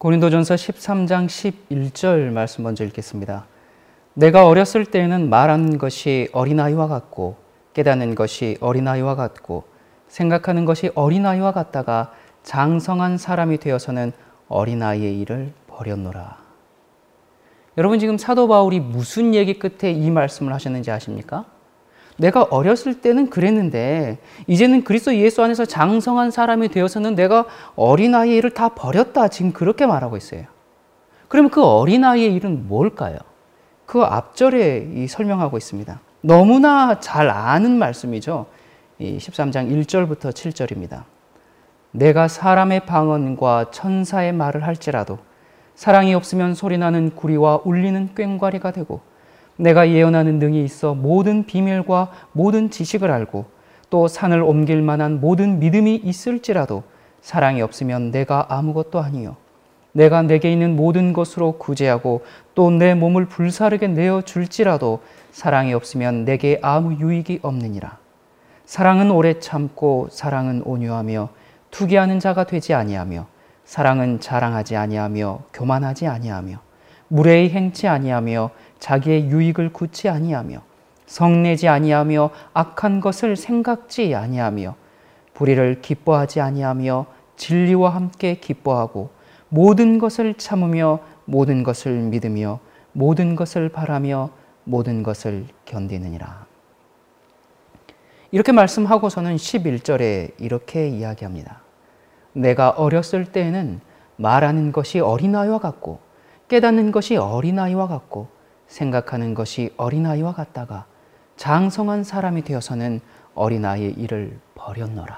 고린도전서 13장 11절 말씀 먼저 읽겠습니다. 내가 어렸을 때에는 말하는 것이 어린아이와 같고 깨닫는 것이 어린아이와 같고 생각하는 것이 어린아이와 같다가 장성한 사람이 되어서는 어린아이의 일을 버렸노라. 여러분, 지금 사도 바울이 무슨 얘기 끝에 이 말씀을 하셨는지 아십니까? 내가 어렸을 때는 그랬는데 이제는 그리스도 예수 안에서 장성한 사람이 되어서는 내가 어린아이의 일을 다 버렸다. 지금 그렇게 말하고 있어요. 그러면 그 어린아이의 일은 뭘까요? 그 앞절에 설명하고 있습니다. 너무나 잘 아는 말씀이죠. 13장 1절부터 7절입니다. 내가 사람의 방언과 천사의 말을 할지라도 사랑이 없으면 소리나는 구리와 울리는 꽹과리가 되고 내가 예언하는 능이 있어 모든 비밀과 모든 지식을 알고 또 산을 옮길 만한 모든 믿음이 있을지라도 사랑이 없으면 내가 아무것도 아니요 내가 내게 있는 모든 것으로 구제하고 또 내 몸을 불사르게 내어줄지라도 사랑이 없으면 내게 아무 유익이 없느니라. 사랑은 오래 참고 사랑은 온유하며 투기하는 자가 되지 아니하며 사랑은 자랑하지 아니하며 교만하지 아니하며 무례히 행치 아니하며 자기의 유익을 굳지 아니하며 성내지 아니하며 악한 것을 생각지 아니하며 불의를 기뻐하지 아니하며 진리와 함께 기뻐하고 모든 것을 참으며 모든 것을 믿으며 모든 것을 바라며 모든 것을 견디느니라. 이렇게 말씀하고서는 11절에 이렇게 이야기합니다. 내가 어렸을 때에는 말하는 것이 어린아이와 같고 깨닫는 것이 어린아이와 같고 생각하는 것이 어린아이와 같다가 장성한 사람이 되어서는 어린아이의 일을 버렸노라.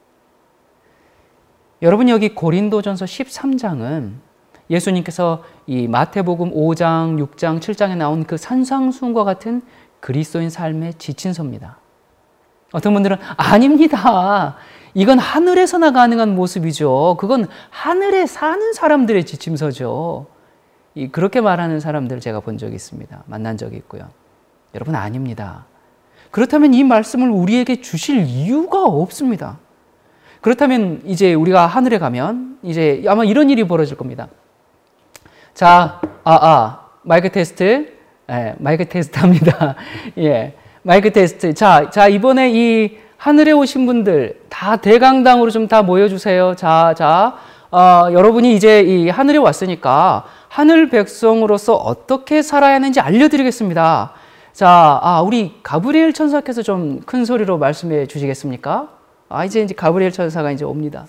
여러분, 여기 고린도전서 13장은 예수님께서 이 마태복음 5장, 6장, 7장에 나온 그 산상수훈과 같은 그리스도인 삶의 지침서입니다. 어떤 분들은 아닙니다. 이건 하늘에서나 가능한 모습이죠. 그건 하늘에 사는 사람들의 지침서죠. 그렇게 말하는 사람들 제가 본 적이 있습니다. 만난 적이 있고요. 여러분, 아닙니다. 그렇다면 이 말씀을 우리에게 주실 이유가 없습니다. 그렇다면 이제 우리가 하늘에 가면 이제 아마 이런 일이 벌어질 겁니다. 자, 마이크 테스트. 마이크 테스트 합니다. 예. 마이크 테스트. 자, 이번에 이 하늘에 오신 분들 다 대강당으로 좀 다 모여주세요. 여러분이 이제 이 하늘에 왔으니까 하늘 백성으로서 어떻게 살아야 하는지 알려드리겠습니다. 자, 우리 가브리엘 천사께서 좀 큰 소리로 말씀해 주시겠습니까? 이제 가브리엘 천사가 이제 옵니다.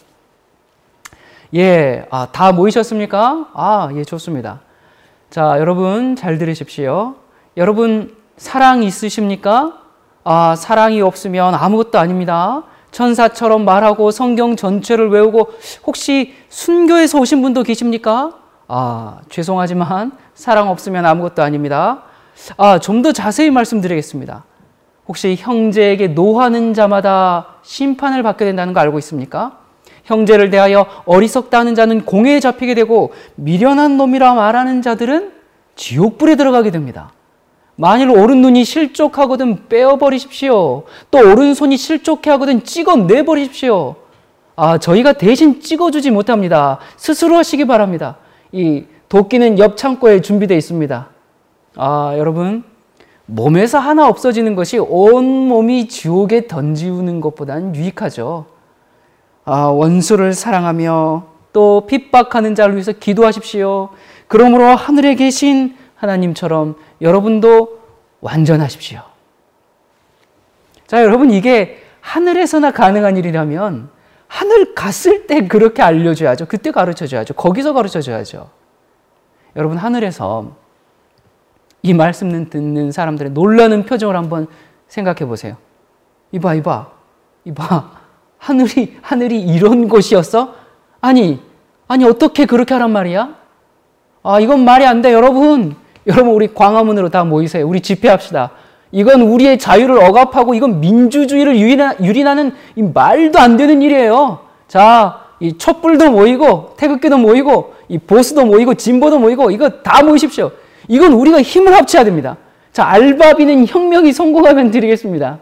예, 다 모이셨습니까? 예, 좋습니다. 자, 여러분 잘 들으십시오. 여러분 사랑 있으십니까? 사랑이 없으면 아무것도 아닙니다. 천사처럼 말하고 성경 전체를 외우고 혹시 순교에서 오신 분도 계십니까? 죄송하지만 사랑 없으면 아무것도 아닙니다. 좀 더 자세히 말씀드리겠습니다. 혹시 형제에게 노하는 자마다 심판을 받게 된다는 거 알고 있습니까? 형제를 대하여 어리석다 하는 자는 공회에 잡히게 되고 미련한 놈이라 말하는 자들은 지옥불에 들어가게 됩니다. 만일 오른눈이 실족하거든 빼어버리십시오. 또 오른손이 실족해 하거든 찍어내버리십시오. 저희가 대신 찍어주지 못합니다. 스스로 하시기 바랍니다. 이 도끼는 옆 창고에 준비되어 있습니다. 여러분, 몸에서 하나 없어지는 것이 온 몸이 지옥에 던지우는 것보다는 유익하죠. 원수를 사랑하며 또 핍박하는 자를 위해서 기도하십시오. 그러므로 하늘에 계신 하나님처럼 여러분도 완전하십시오. 자, 여러분, 이게 하늘에서나 가능한 일이라면 하늘 갔을 때 그렇게 알려줘야죠. 그때 가르쳐줘야죠. 거기서 가르쳐줘야죠. 여러분, 하늘에서 이 말씀 듣는 사람들의 놀라는 표정을 한번 생각해 보세요. 이봐. 하늘이 이런 곳이었어? 아니 어떻게 그렇게 하란 말이야? 이건 말이 안 돼. 여러분, 우리 광화문으로 다 모이세요. 우리 집회합시다. 이건 우리의 자유를 억압하고 이건 민주주의를 유린하는 이 말도 안 되는 일이에요. 자, 이 촛불도 모이고 태극기도 모이고 이 보수도 모이고 진보도 모이고 이거 다 모이십시오. 이건 우리가 힘을 합쳐야 됩니다. 자, 알바비는 혁명이 성공하면 드리겠습니다.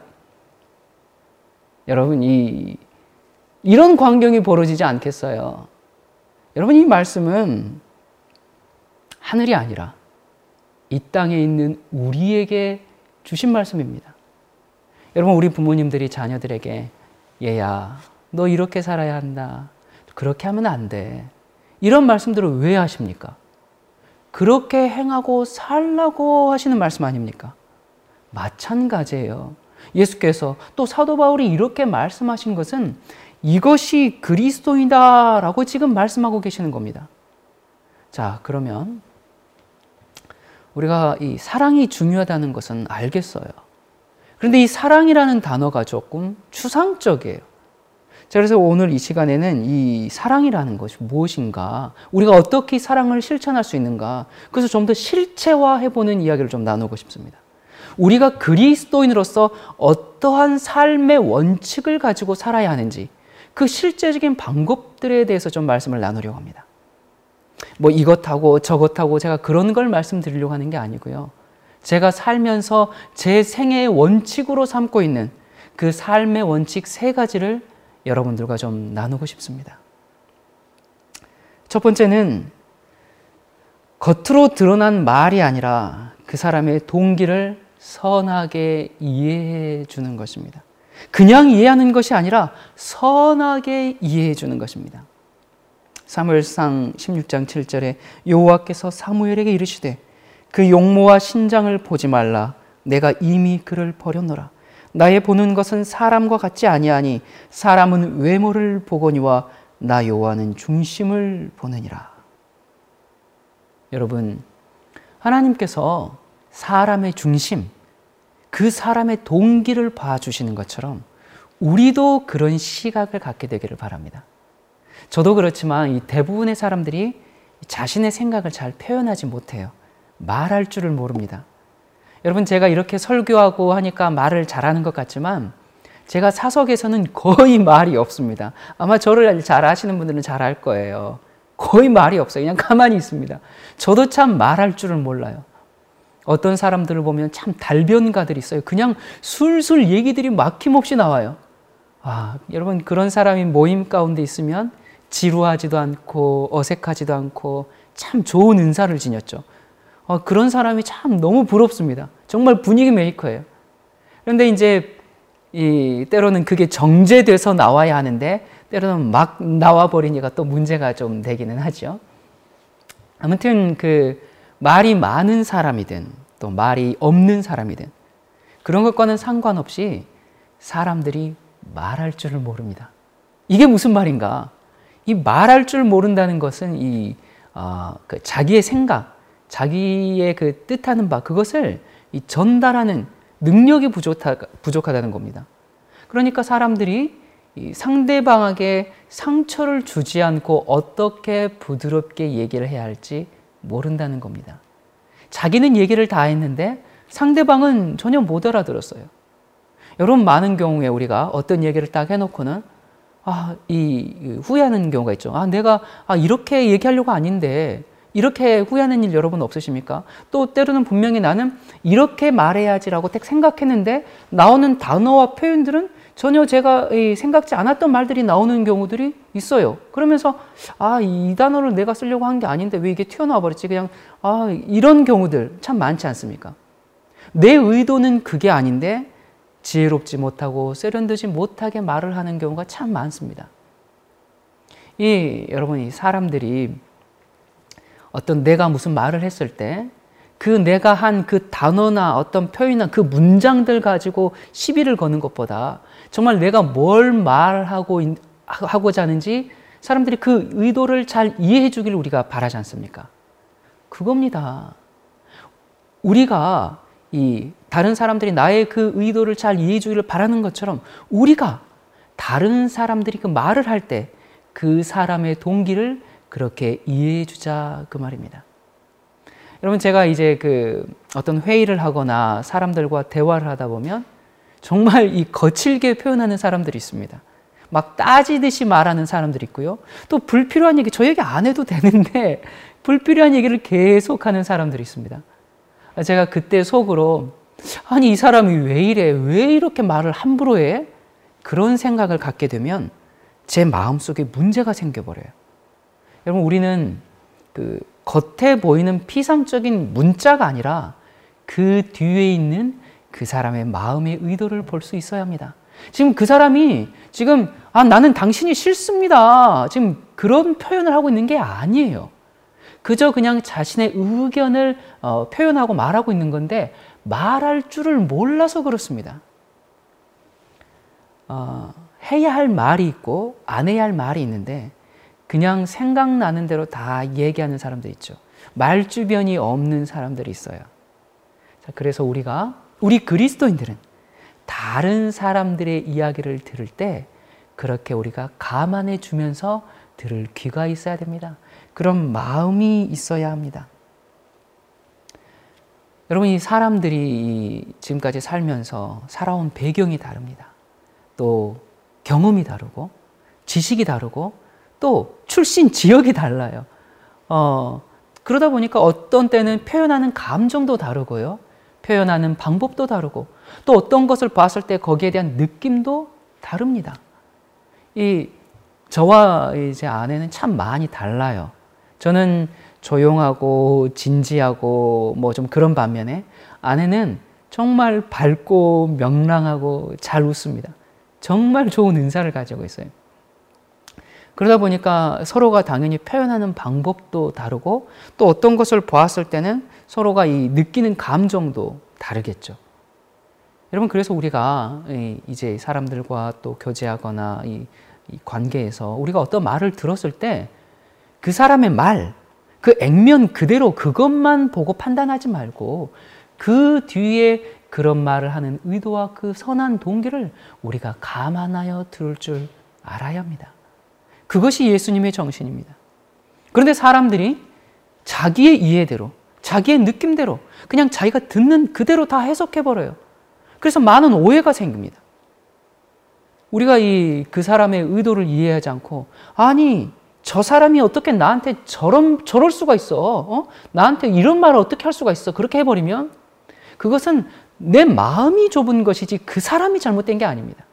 여러분, 이런 광경이 벌어지지 않겠어요? 여러분, 이 말씀은 하늘이 아니라 이 땅에 있는 우리에게 주신 말씀입니다. 여러분, 우리 부모님들이 자녀들에게 얘야, 너 이렇게 살아야 한다. 그렇게 하면 안 돼. 이런 말씀들을 왜 하십니까? 그렇게 행하고 살라고 하시는 말씀 아닙니까? 마찬가지예요. 예수께서 또 사도 바울이 이렇게 말씀하신 것은 이것이 그리스도이다라고 지금 말씀하고 계시는 겁니다. 자, 그러면 우리가 이 사랑이 중요하다는 것은 알겠어요. 그런데 이 사랑이라는 단어가 조금 추상적이에요. 자, 그래서 오늘 이 시간에는 이 사랑이라는 것이 무엇인가, 우리가 어떻게 사랑을 실천할 수 있는가, 그래서 좀 더 실체화해보는 이야기를 좀 나누고 싶습니다. 우리가 그리스도인으로서 어떠한 삶의 원칙을 가지고 살아야 하는지 그 실제적인 방법들에 대해서 좀 말씀을 나누려고 합니다. 뭐 이것하고 저것하고 제가 그런 걸 말씀드리려고 하는 게 아니고요. 제가 살면서 제 생애의 원칙으로 삼고 있는 그 삶의 원칙 3가지를 여러분들과 좀 나누고 싶습니다. 첫 번째는 겉으로 드러난 말이 아니라 그 사람의 동기를 선하게 이해해 주는 것입니다. 그냥 이해하는 것이 아니라 선하게 이해해 주는 것입니다. 사무엘상 16장 7절에 여호와께서 사무엘에게 이르시되 그 용모와 신장을 보지 말라. 내가 이미 그를 버렸노라. 나의 보는 것은 사람과 같지 아니하니 사람은 외모를 보거니와 나 여호와는 중심을 보느니라. 여러분, 하나님께서 사람의 중심, 그 사람의 동기를 봐주시는 것처럼 우리도 그런 시각을 갖게 되기를 바랍니다. 저도 그렇지만 이 대부분의 사람들이 자신의 생각을 잘 표현하지 못해요. 말할 줄을 모릅니다. 여러분, 제가 이렇게 설교하고 하니까 말을 잘하는 것 같지만 제가 사석에서는 거의 말이 없습니다. 아마 저를 잘 아시는 분들은 잘 알 거예요. 거의 말이 없어요. 그냥 가만히 있습니다. 저도 참 말할 줄을 몰라요. 어떤 사람들을 보면 참 달변가들이 있어요. 그냥 술술 얘기들이 막힘없이 나와요. 여러분, 그런 사람이 모임 가운데 있으면 지루하지도 않고 어색하지도 않고 참 좋은 은사를 지녔죠. 그런 사람이 참 너무 부럽습니다. 정말 분위기 메이커예요. 그런데 이제 때로는 그게 정제돼서 나와야 하는데 때로는 막 나와버리니까 또 문제가 좀 되기는 하죠. 아무튼 말이 많은 사람이든 또 말이 없는 사람이든 그런 것과는 상관없이 사람들이 말할 줄을 모릅니다. 이게 무슨 말인가? 이 말할 줄 모른다는 것은 자기의 생각, 자기의 그 뜻하는 바, 그것을 전달하는 능력이 부족하다는 겁니다. 그러니까 사람들이 상대방에게 상처를 주지 않고 어떻게 부드럽게 얘기를 해야 할지 모른다는 겁니다. 자기는 얘기를 다 했는데 상대방은 전혀 못 알아들었어요. 여러분, 많은 경우에 우리가 어떤 얘기를 딱 해놓고는 후회하는 경우가 있죠. 내가 이렇게 얘기하려고 아닌데 이렇게 후회하는 일 여러분 없으십니까? 또 때로는 분명히 나는 이렇게 말해야지라고 딱 생각했는데 나오는 단어와 표현들은 전혀 제가 생각지 않았던 말들이 나오는 경우들이 있어요. 그러면서 이 단어를 내가 쓰려고 한 게 아닌데 왜 이게 튀어나와 버렸지? 그냥 이런 경우들 참 많지 않습니까? 내 의도는 그게 아닌데 지혜롭지 못하고 세련되지 못하게 말을 하는 경우가 참 많습니다. 여러분, 이 사람들이 어떤 내가 무슨 말을 했을 때 그 내가 한 그 단어나 어떤 표현이나 그 문장들 가지고 시비를 거는 것보다 정말 내가 뭘 말하고자 하는지 사람들이 그 의도를 잘 이해해 주기를 우리가 바라지 않습니까? 그겁니다. 우리가 다른 사람들이 나의 그 의도를 잘 이해해 주기를 바라는 것처럼 우리가 다른 사람들이 그 말을 할 때 그 사람의 동기를 그렇게 이해해 주자, 그 말입니다. 여러분, 제가 이제 어떤 회의를 하거나 사람들과 대화를 하다 보면 정말 거칠게 표현하는 사람들이 있습니다. 막 따지듯이 말하는 사람들이 있고요. 또 불필요한 얘기, 저 얘기 안 해도 되는데 불필요한 얘기를 계속하는 사람들이 있습니다. 제가 그때 속으로 이 사람이 왜 이래? 왜 이렇게 말을 함부로 해? 그런 생각을 갖게 되면 제 마음속에 문제가 생겨버려요. 여러분, 우리는 그 겉에 보이는 피상적인 문자가 아니라 그 뒤에 있는 그 사람의 마음의 의도를 볼 수 있어야 합니다. 지금 그 사람이 지금 나는 당신이 싫습니다. 지금 그런 표현을 하고 있는 게 아니에요. 그저 그냥 자신의 의견을 표현하고 말하고 있는 건데 말할 줄을 몰라서 그렇습니다. 해야 할 말이 있고 안 해야 할 말이 있는데 그냥 생각나는 대로 다 얘기하는 사람들 있죠. 말주변이 없는 사람들이 있어요. 자, 그래서 우리 그리스도인들은 다른 사람들의 이야기를 들을 때 그렇게 우리가 감안해 주면서 들을 귀가 있어야 됩니다. 그런 마음이 있어야 합니다. 여러분, 이 사람들이 지금까지 살면서 살아온 배경이 다릅니다. 또 경험이 다르고 지식이 다르고 또 출신 지역이 달라요. 그러다 보니까 어떤 때는 표현하는 감정도 다르고요. 표현하는 방법도 다르고 또 어떤 것을 봤을 때 거기에 대한 느낌도 다릅니다. 저와 제 아내는 참 많이 달라요. 저는 조용하고 진지하고 뭐 좀 그런 반면에 아내는 정말 밝고 명랑하고 잘 웃습니다. 정말 좋은 은사를 가지고 있어요. 그러다 보니까 서로가 당연히 표현하는 방법도 다르고 또 어떤 것을 보았을 때는 서로가 이 느끼는 감정도 다르겠죠. 여러분, 그래서 우리가 이제 사람들과 또 교제하거나 이 관계에서 우리가 어떤 말을 들었을 때 그 사람의 말, 그 액면 그대로 그것만 보고 판단하지 말고 그 뒤에 그런 말을 하는 의도와 그 선한 동기를 우리가 감안하여 들을 줄 알아야 합니다. 그것이 예수님의 정신입니다. 그런데 사람들이 자기의 이해대로, 자기의 느낌대로 그냥 자기가 듣는 그대로 다 해석해버려요. 그래서 많은 오해가 생깁니다. 우리가 그 사람의 의도를 이해하지 않고 아니 저 사람이 어떻게 나한테 저럴 수가 있어? 나한테 이런 말을 어떻게 할 수가 있어? 그렇게 해버리면 그것은 내 마음이 좁은 것이지 그 사람이 잘못된 게 아닙니다.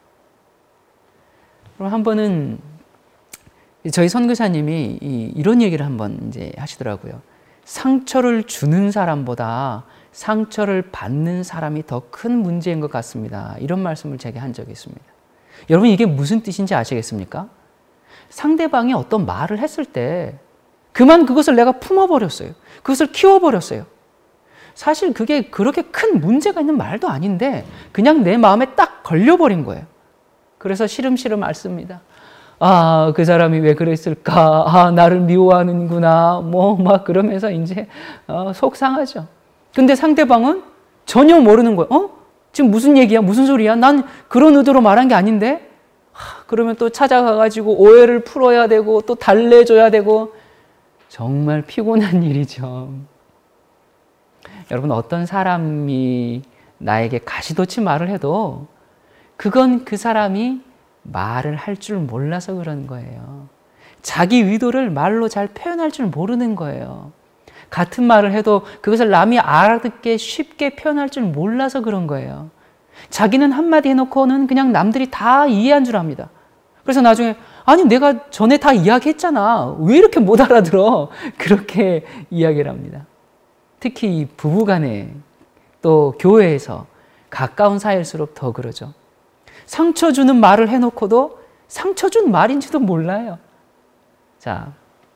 그럼 한 번은 저희 선교사님이 이런 얘기를 한번 이제 하시더라고요. 상처를 주는 사람보다 상처를 받는 사람이 더 큰 문제인 것 같습니다. 이런 말씀을 제게 한 적이 있습니다. 여러분, 이게 무슨 뜻인지 아시겠습니까? 상대방이 어떤 말을 했을 때 그것을 내가 품어버렸어요. 그것을 키워버렸어요. 사실 그게 그렇게 큰 문제가 있는 말도 아닌데 그냥 내 마음에 딱 걸려버린 거예요. 그래서 시름시름 앓습니다. 그 사람이 왜 그랬을까? 나를 미워하는구나. 막 그러면서 이제 속상하죠. 근데 상대방은 전혀 모르는 거예요. 지금 무슨 얘기야? 무슨 소리야? 난 그런 의도로 말한 게 아닌데? 그러면 또 찾아가가지고 오해를 풀어야 되고 또 달래줘야 되고 정말 피곤한 일이죠. 여러분, 어떤 사람이 나에게 가시돋친 말을 해도 그건 그 사람이 말을 할 줄 몰라서 그런 거예요. 자기 의도를 말로 잘 표현할 줄 모르는 거예요. 같은 말을 해도 그것을 남이 알아듣게 쉽게 표현할 줄 몰라서 그런 거예요. 자기는 한마디 해놓고는 그냥 남들이 다 이해한 줄 압니다. 그래서 나중에 아니 내가 전에 다 이야기했잖아. 왜 이렇게 못 알아들어? 그렇게 이야기를 합니다. 특히 부부간에 또 교회에서 가까운 사이일수록 더 그러죠. 상처 주는 말을 해놓고도 상처 준 말인지도 몰라요. 자,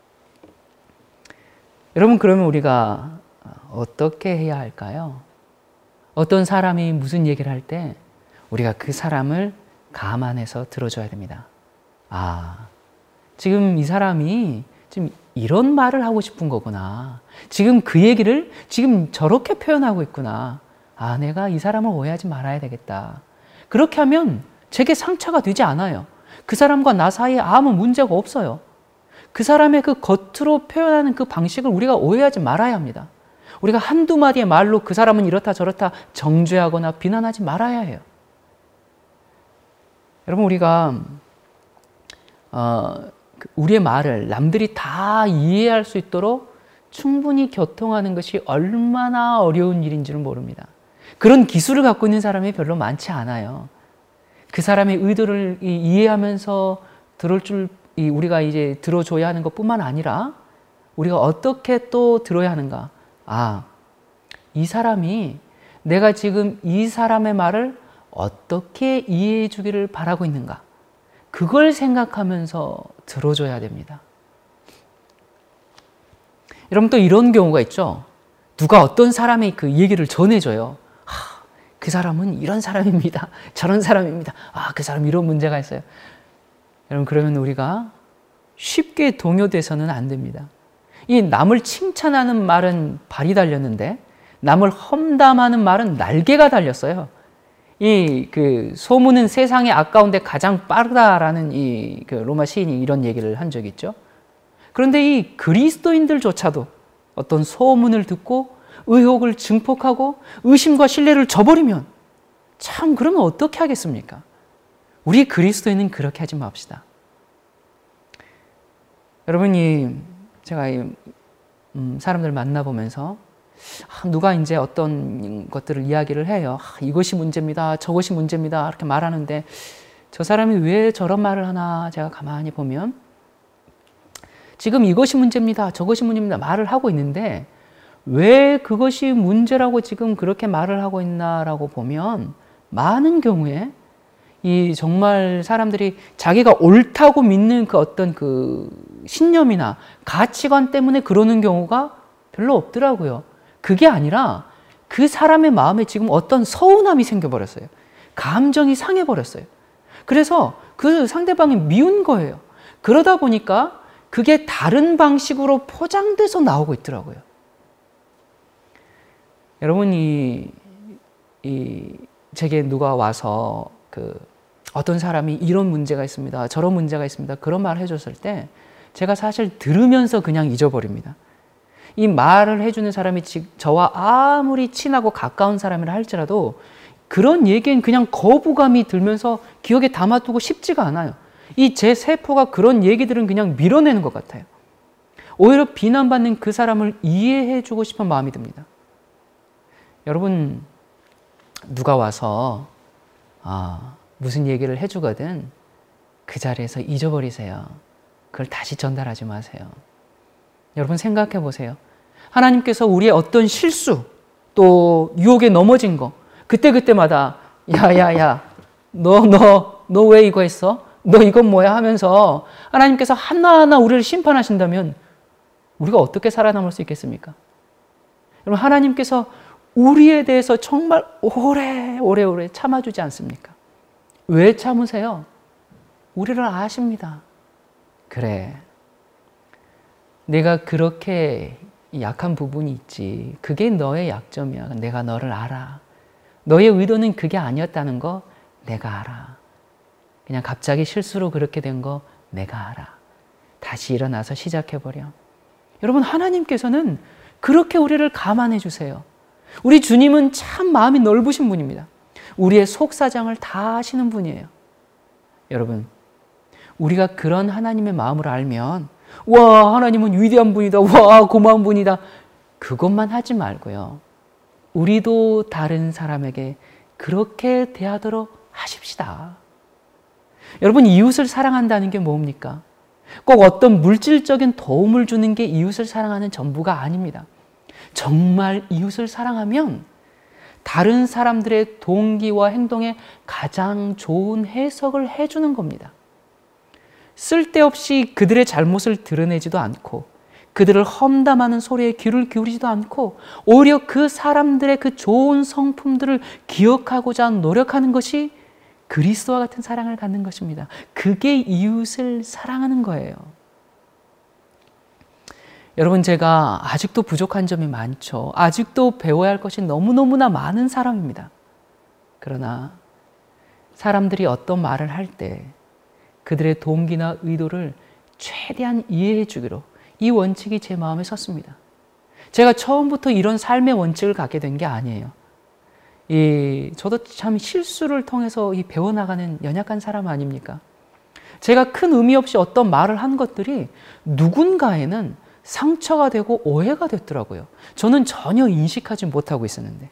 여러분, 그러면 우리가 어떻게 해야 할까요? 어떤 사람이 무슨 얘기를 할 때 우리가 그 사람을 감안해서 들어줘야 됩니다. 지금 이 사람이 지금 이런 말을 하고 싶은 거구나. 지금 그 얘기를 지금 저렇게 표현하고 있구나. 내가 이 사람을 오해하지 말아야 되겠다. 그렇게 하면 제게 상처가 되지 않아요. 그 사람과 나 사이에 아무 문제가 없어요. 그 사람의 그 겉으로 표현하는 그 방식을 우리가 오해하지 말아야 합니다. 우리가 한두 마디의 말로 그 사람은 이렇다 저렇다 정죄하거나 비난하지 말아야 해요. 여러분, 우리가 우리의 말을 남들이 다 이해할 수 있도록 충분히 교통하는 것이 얼마나 어려운 일인지를 모릅니다. 그런 기술을 갖고 있는 사람이 별로 많지 않아요. 그 사람의 의도를 이해하면서 들을 줄 우리가 이제 들어줘야 하는 것뿐만 아니라 우리가 어떻게 또 들어야 하는가? 이 사람이 내가 지금 이 사람의 말을 어떻게 이해해 주기를 바라고 있는가? 그걸 생각하면서 들어줘야 됩니다. 여러분 또 이런 경우가 있죠. 누가 어떤 사람이 그 얘기를 전해줘요. 그 사람은 이런 사람입니다. 저런 사람입니다. 그 사람 이런 문제가 있어요. 여러분 그러면 우리가 쉽게 동요돼서는 안 됩니다. 이 남을 칭찬하는 말은 발이 달렸는데 남을 험담하는 말은 날개가 달렸어요. 그 소문은 세상에 아까운데 가장 빠르다라는 그 로마 시인이 이런 얘기를 한 적이 있죠. 그런데 이 그리스도인들조차도 어떤 소문을 듣고 의혹을 증폭하고 의심과 신뢰를 저버리면 참 그러면 어떻게 하겠습니까? 우리 그리스도인은 그렇게 하지 맙시다. 여러분 제가 사람들 만나보면서 누가 이제 어떤 것들을 이야기를 해요. 이것이 문제입니다. 저것이 문제입니다. 이렇게 말하는데 저 사람이 왜 저런 말을 하나 제가 가만히 보면 지금 이것이 문제입니다. 저것이 문제입니다. 말을 하고 있는데 왜 그것이 문제라고 지금 그렇게 말을 하고 있나라고 보면 많은 경우에 정말 사람들이 자기가 옳다고 믿는 그 어떤 그 신념이나 가치관 때문에 그러는 경우가 별로 없더라고요. 그게 아니라 그 사람의 마음에 지금 어떤 서운함이 생겨버렸어요. 감정이 상해버렸어요. 그래서 그 상대방이 미운 거예요. 그러다 보니까 그게 다른 방식으로 포장돼서 나오고 있더라고요. 여러분 제게 누가 와서 어떤 사람이 이런 문제가 있습니다. 저런 문제가 있습니다. 그런 말을 해줬을 때 제가 사실 들으면서 그냥 잊어버립니다. 이 말을 해주는 사람이 저와 아무리 친하고 가까운 사람이라 할지라도 그런 얘기엔 그냥 거부감이 들면서 기억에 담아두고 싶지가 않아요. 제 세포가 그런 얘기들은 그냥 밀어내는 것 같아요. 오히려 비난받는 그 사람을 이해해주고 싶은 마음이 듭니다. 여러분 누가 와서 무슨 얘기를 해주거든 그 자리에서 잊어버리세요. 그걸 다시 전달하지 마세요. 여러분 생각해 보세요. 하나님께서 우리의 어떤 실수 또 유혹에 넘어진 거 그때마다 야야야 너 왜 이거 했어? 너 이건 뭐야? 하면서 하나님께서 하나하나 우리를 심판하신다면 우리가 어떻게 살아남을 수 있겠습니까? 여러분 하나님께서 우리에 대해서 정말 오래 참아주지 않습니까? 왜 참으세요? 우리를 아십니다. 그래, 내가 그렇게 약한 부분이 있지. 그게 너의 약점이야. 내가 너를 알아. 너의 의도는 그게 아니었다는 거 내가 알아. 그냥 갑자기 실수로 그렇게 된 거 내가 알아. 다시 일어나서 시작해버려. 여러분 하나님께서는 그렇게 우리를 감안해 주세요. 우리 주님은 참 마음이 넓으신 분입니다. 우리의 속사정을 다 아시는 분이에요. 여러분 우리가 그런 하나님의 마음을 알면 와 하나님은 위대한 분이다. 와 고마운 분이다. 그것만 하지 말고요. 우리도 다른 사람에게 그렇게 대하도록 하십시다. 여러분 이웃을 사랑한다는 게 뭡니까? 꼭 어떤 물질적인 도움을 주는 게 이웃을 사랑하는 전부가 아닙니다. 정말 이웃을 사랑하면 다른 사람들의 동기와 행동에 가장 좋은 해석을 해주는 겁니다. 쓸데없이 그들의 잘못을 드러내지도 않고 그들을 험담하는 소리에 귀를 기울이지도 않고 오히려 그 사람들의 그 좋은 성품들을 기억하고자 노력하는 것이 그리스도와 같은 사랑을 갖는 것입니다. 그게 이웃을 사랑하는 거예요. 여러분 제가 아직도 부족한 점이 많죠. 아직도 배워야 할 것이 너무너무나 많은 사람입니다. 그러나 사람들이 어떤 말을 할 때 그들의 동기나 의도를 최대한 이해해 주기로 이 원칙이 제 마음에 섰습니다. 제가 처음부터 이런 삶의 원칙을 갖게 된 게 아니에요. 저도 참 실수를 통해서 배워나가는 연약한 사람 아닙니까? 제가 큰 의미 없이 어떤 말을 한 것들이 누군가에는 상처가 되고 오해가 됐더라고요. 저는 전혀 인식하지 못하고 있었는데.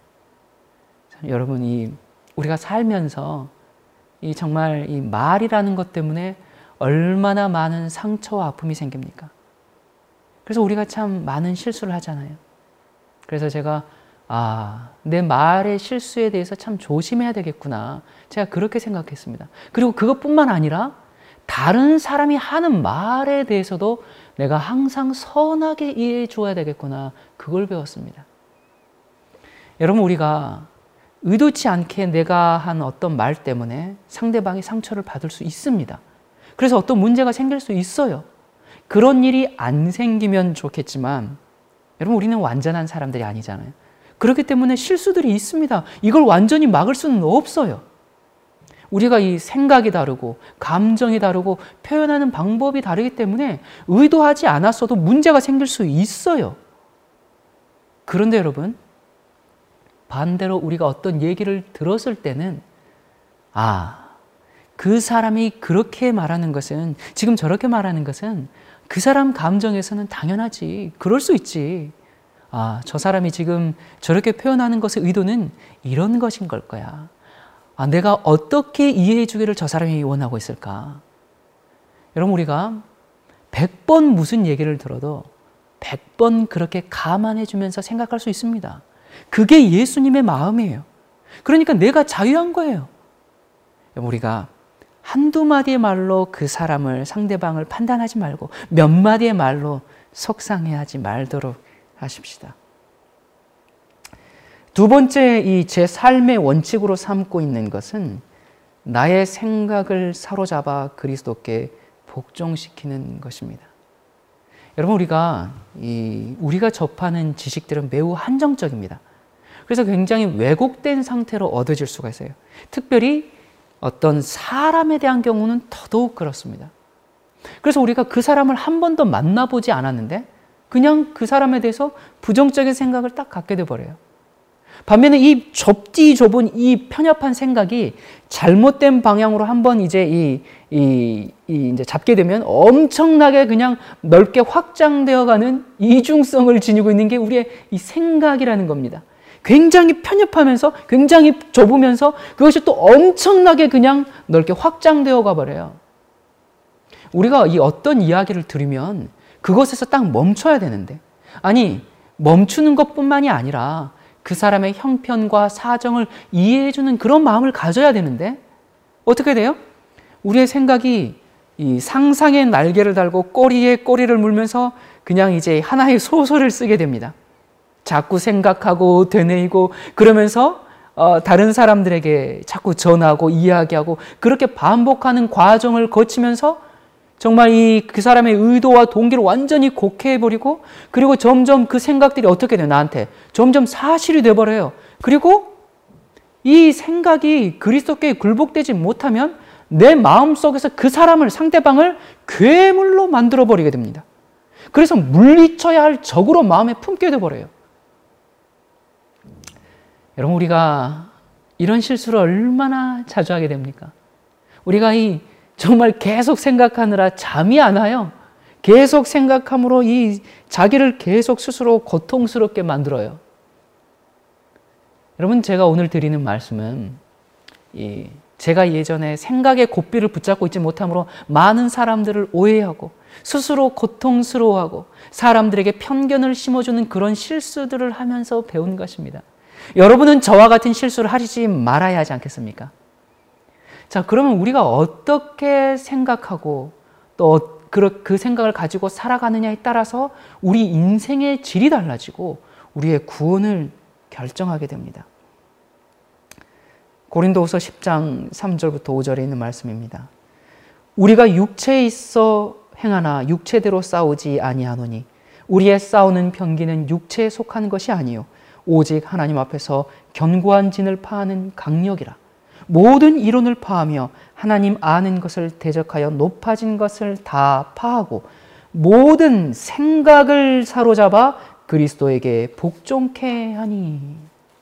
여러분, 우리가 살면서 정말 이 말이라는 것 때문에 얼마나 많은 상처와 아픔이 생깁니까? 그래서 우리가 참 많은 실수를 하잖아요. 그래서 제가 내 말의 실수에 대해서 참 조심해야 되겠구나. 제가 그렇게 생각했습니다. 그리고 그것뿐만 아니라 다른 사람이 하는 말에 대해서도 내가 항상 선하게 이해해 줘야 되겠구나. 그걸 배웠습니다. 여러분, 우리가 의도치 않게 내가 한 어떤 말 때문에 상대방이 상처를 받을 수 있습니다. 그래서 어떤 문제가 생길 수 있어요. 그런 일이 안 생기면 좋겠지만 여러분, 우리는 완전한 사람들이 아니잖아요. 그렇기 때문에 실수들이 있습니다. 이걸 완전히 막을 수는 없어요. 우리가 이 생각이 다르고 감정이 다르고 표현하는 방법이 다르기 때문에 의도하지 않았어도 문제가 생길 수 있어요. 그런데 여러분, 반대로 우리가 어떤 얘기를 들었을 때는 그 사람이 그렇게 말하는 것은, 지금 저렇게 말하는 것은 그 사람 감정에서는 당연하지. 그럴 수 있지. 저 사람이 지금 저렇게 표현하는 것의 의도는 이런 것인 걸 거야. 내가 어떻게 이해해 주기를 저 사람이 원하고 있을까? 여러분, 우리가 100번 무슨 얘기를 들어도 100번 그렇게 감안해 주면서 생각할 수 있습니다. 그게 예수님의 마음이에요. 그러니까 내가 자유한 거예요. 우리가 한두 마디의 말로 그 사람을, 상대방을 판단하지 말고 몇 마디의 말로 속상해하지 말도록 하십시다. 두 번째, 이 제 삶의 원칙으로 삼고 있는 것은 나의 생각을 사로잡아 그리스도께 복종시키는 것입니다. 여러분, 우리가 접하는 지식들은 매우 한정적입니다. 그래서 굉장히 왜곡된 상태로 얻어질 수가 있어요. 특별히 어떤 사람에 대한 경우는 더더욱 그렇습니다. 그래서 우리가 그 사람을 한 번도 만나보지 않았는데 그냥 그 사람에 대해서 부정적인 생각을 딱 갖게 돼버려요. 반면에 이 좁은 이 편협한 생각이 잘못된 방향으로 한번 이제 이제 잡게 되면 엄청나게 그냥 넓게 확장되어가는 이중성을 지니고 있는 게 우리의 이 생각이라는 겁니다. 굉장히 편협하면서 굉장히 좁으면서 그것이 또 엄청나게 그냥 넓게 확장되어 가버려요. 우리가 이 어떤 이야기를 들으면 그것에서 딱 멈춰야 되는데, 멈추는 것뿐만이 아니라 그 사람의 형편과 사정을 이해해주는 그런 마음을 가져야 되는데 어떻게 돼요? 우리의 생각이 이 상상의 날개를 달고 꼬리에 꼬리를 물면서 그냥 이제 하나의 소설을 쓰게 됩니다. 자꾸 생각하고 되뇌이고 그러면서 다른 사람들에게 자꾸 전하고 이야기하고 그렇게 반복하는 과정을 거치면서 정말 그 사람의 의도와 동기를 완전히 곡해해버리고, 그리고 점점 그 생각들이 어떻게 돼요? 나한테 점점 사실이 돼버려요. 그리고 이 생각이 그리스도께 굴복되지 못하면 내 마음속에서 그 사람을, 상대방을 괴물로 만들어버리게 됩니다. 그래서 물리쳐야 할 적으로 마음에 품게 돼버려요. 여러분, 우리가 이런 실수를 얼마나 자주 하게 됩니까? 우리가 정말 계속 생각하느라 잠이 안 와요. 계속 생각함으로 자기를 계속 스스로 고통스럽게 만들어요. 여러분, 제가 오늘 드리는 말씀은 제가 예전에 생각의 고삐를 붙잡고 있지 못함으로 많은 사람들을 오해하고 스스로 고통스러워하고 사람들에게 편견을 심어주는 그런 실수들을 하면서 배운 것입니다. 여러분은 저와 같은 실수를 하지 말아야 하지 않겠습니까? 자, 그러면 우리가 어떻게 생각하고 또 그 생각을 가지고 살아가느냐에 따라서 우리 인생의 질이 달라지고 우리의 구원을 결정하게 됩니다. 고린도후서 10장 3절부터 5절에 있는 말씀입니다. 우리가 육체에 있어 행하나 육체대로 싸우지 아니하노니 우리의 싸우는 병기는 육체에 속한 것이 아니요 오직 하나님 앞에서 견고한 진을 파하는 강력이라. 모든 이론을 파하며 하나님 아는 것을 대적하여 높아진 것을 다 파하고 모든 생각을 사로잡아 그리스도에게 복종케 하니.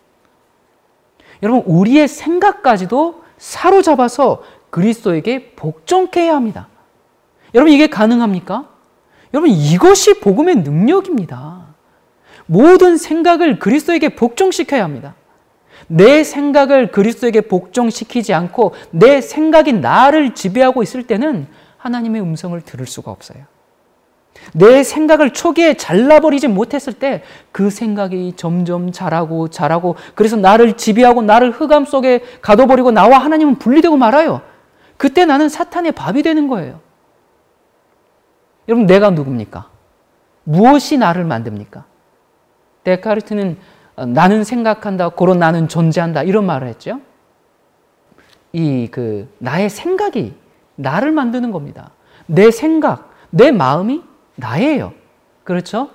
여러분, 우리의 생각까지도 사로잡아서 그리스도에게 복종케 해야 합니다. 여러분, 이게 가능합니까? 여러분, 이것이 복음의 능력입니다. 모든 생각을 그리스도에게 복종시켜야 합니다. 내 생각을 그리스도에게 복종시키지 않고 내 생각이 나를 지배하고 있을 때는 하나님의 음성을 들을 수가 없어요. 내 생각을 초기에 잘라버리지 못했을 때 그 생각이 점점 자라고 그래서 나를 지배하고 나를 흑암 속에 가둬버리고 나와 하나님은 분리되고 말아요. 그때 나는 사탄의 밥이 되는 거예요. 여러분, 내가 누굽니까? 무엇이 나를 만듭니까? 데카르트는 나는 생각한다, 고로 나는 존재한다, 이런 말을 했죠. 나의 생각이 나를 만드는 겁니다. 내 생각, 내 마음이 나예요. 그렇죠?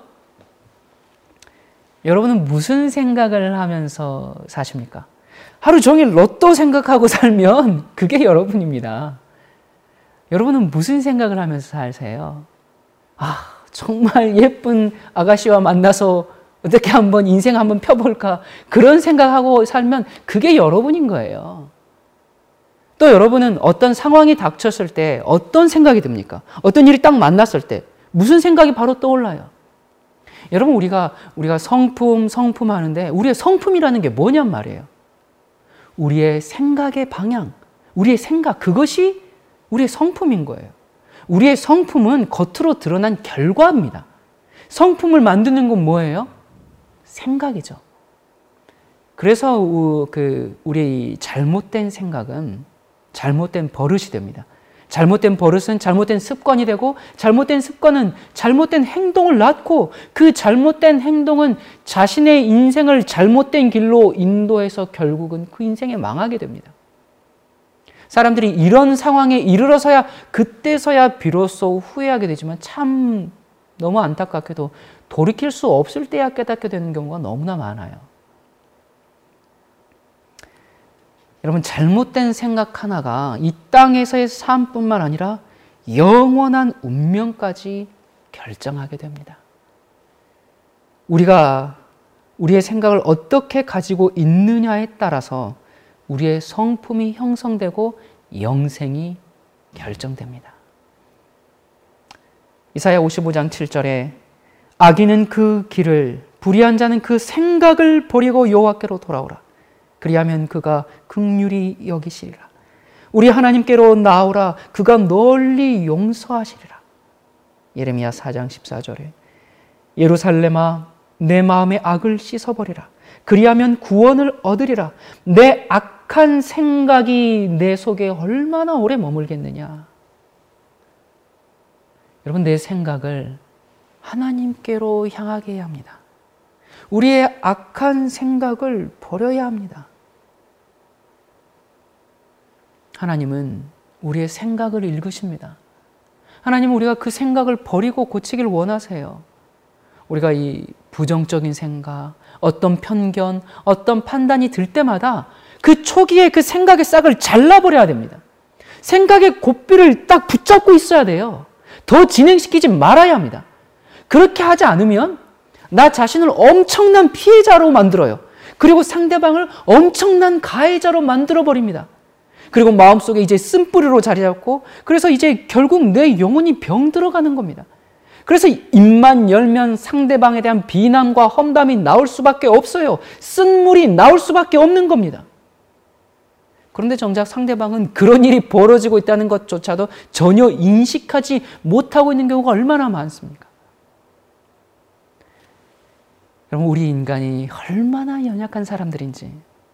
여러분은 무슨 생각을 하면서 사십니까? 하루 종일 로또 생각하고 살면 그게 여러분입니다. 여러분은 무슨 생각을 하면서 사세요? 정말 예쁜 아가씨와 만나서 어떻게 인생 한번 펴볼까? 그런 생각하고 살면 그게 여러분인 거예요. 또 여러분은 어떤 상황이 닥쳤을 때 어떤 생각이 듭니까? 어떤 일이 딱 만났을 때 무슨 생각이 바로 떠올라요? 여러분, 우리가 성품 하는데 우리의 성품이라는 게 뭐냔 말이에요. 우리의 생각의 방향, 우리의 생각, 그것이 우리의 성품인 거예요. 우리의 성품은 겉으로 드러난 결과입니다. 성품을 만드는 건 뭐예요? 생각이죠. 그래서 우리 잘못된 생각은 잘못된 버릇이 됩니다. 잘못된 버릇은 잘못된 습관이 되고, 잘못된 습관은 잘못된 행동을 낳고, 그 잘못된 행동은 자신의 인생을 잘못된 길로 인도해서 결국은 그 인생에 망하게 됩니다. 사람들이 이런 상황에 이르러서야, 그때서야 비로소 후회하게 되지만 참 너무 안타깝게도 돌이킬 수 없을 때야 깨닫게 되는 경우가 너무나 많아요. 여러분, 잘못된 생각 하나가 이 땅에서의 삶뿐만 아니라 영원한 운명까지 결정하게 됩니다. 우리가 우리의 생각을 어떻게 가지고 있느냐에 따라서 우리의 성품이 형성되고 영생이 결정됩니다. 이사야 55장 7절에 악인은 그 길을, 불의한 자는 그 생각을 버리고 여호와께로 돌아오라. 그리하면 그가 긍휼히 여기시리라. 우리 하나님께로 나오라. 그가 널리 용서하시리라. 예레미야 4장 14절에 예루살렘아, 내 마음의 악을 씻어버리라. 그리하면 구원을 얻으리라. 내 악한 생각이 내 속에 얼마나 오래 머물겠느냐. 여러분, 내 생각을 하나님께로 향하게 해야 합니다. 우리의 악한 생각을 버려야 합니다. 하나님은 우리의 생각을 읽으십니다. 하나님은 우리가 그 생각을 버리고 고치길 원하세요. 우리가 이 부정적인 생각, 어떤 편견, 어떤 판단이 들 때마다 그 초기에 그 생각의 싹을 잘라버려야 됩니다. 생각의 고삐를 딱 붙잡고 있어야 돼요. 더 진행시키지 말아야 합니다. 그렇게 하지 않으면 나 자신을 엄청난 피해자로 만들어요. 그리고 상대방을 엄청난 가해자로 만들어버립니다. 그리고 마음속에 이제 쓴뿌리로 자리 잡고, 그래서 이제 결국 내 영혼이 병들어가는 겁니다. 그래서 입만 열면 상대방에 대한 비난과 험담이 나올 수밖에 없어요. 쓴물이 나올 수밖에 없는 겁니다. 그런데 정작 상대방은 그런 일이 벌어지고 있다는 것조차도 전혀 인식하지 못하고 있는 경우가 얼마나 많습니까? 여러분, 우리 인간이 얼마나 연약한 사람들인지,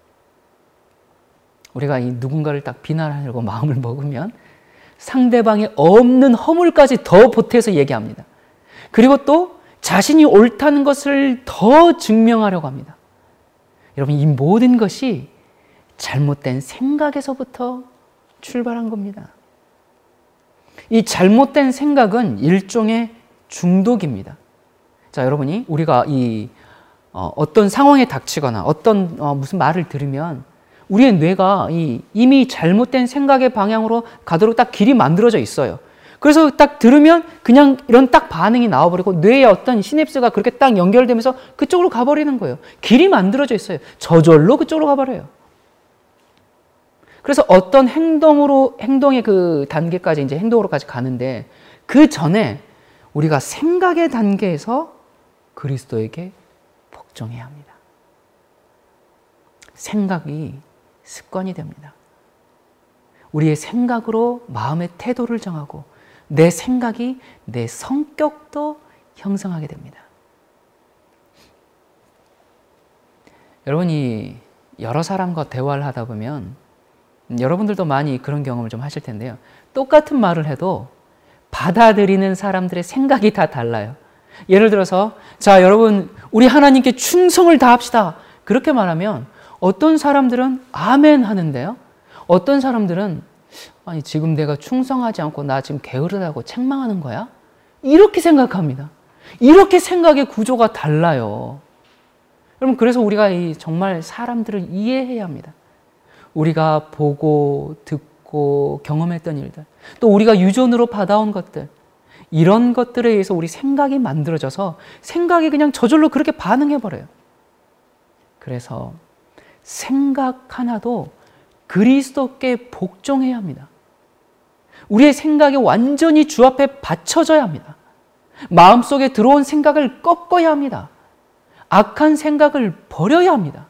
우리가 이 누군가를 딱 비난하려고 마음을 먹으면 상대방에 없는 허물까지 더 보태서 얘기합니다. 그리고 또 자신이 옳다는 것을 더 증명하려고 합니다. 여러분, 이 모든 것이 잘못된 생각에서부터 출발한 겁니다. 이 잘못된 생각은 일종의 중독입니다. 자, 여러분이 우리가 어떤 상황에 닥치거나 어떤 무슨 말을 들으면 우리의 뇌가 이미 잘못된 생각의 방향으로 가도록 딱 길이 만들어져 있어요. 그래서 딱 들으면 그냥 이런 딱 반응이 나와버리고 뇌의 어떤 시냅스가 그렇게 딱 연결되면서 그쪽으로 가버리는 거예요. 길이 만들어져 있어요. 저절로 그쪽으로 가버려요. 그래서 어떤 행동의 그 단계까지 이제 행동으로까지 가는데, 그 전에 우리가 생각의 단계에서 그리스도에게 복종해야 합니다. 생각이 습관이 됩니다. 우리의 생각으로 마음의 태도를 정하고 내 생각이 내 성격도 형성하게 됩니다. 여러분이 여러 사람과 대화를 하다 보면 여러분들도 많이 그런 경험을 좀 하실 텐데요. 똑같은 말을 해도 받아들이는 사람들의 생각이 다 달라요. 예를 들어서 자 여러분 우리 하나님께 충성을 다합시다. 그렇게 말하면 어떤 사람들은 아멘 하는데요. 어떤 사람들은 아니 지금 내가 충성하지 않고 나 지금 게으르다고 책망하는 거야? 이렇게 생각합니다. 이렇게 생각의 구조가 달라요. 여러분 그래서 우리가 정말 사람들을 이해해야 합니다. 우리가 보고 듣고 경험했던 일들, 또 우리가 유전으로 받아온 것들, 이런 것들에 의해서 우리 생각이 만들어져서 생각이 그냥 저절로 그렇게 반응해버려요. 그래서 생각 하나도 그리스도께 복종해야 합니다. 우리의 생각이 완전히 주 앞에 바쳐져야 합니다. 마음속에 들어온 생각을 꺾어야 합니다. 악한 생각을 버려야 합니다.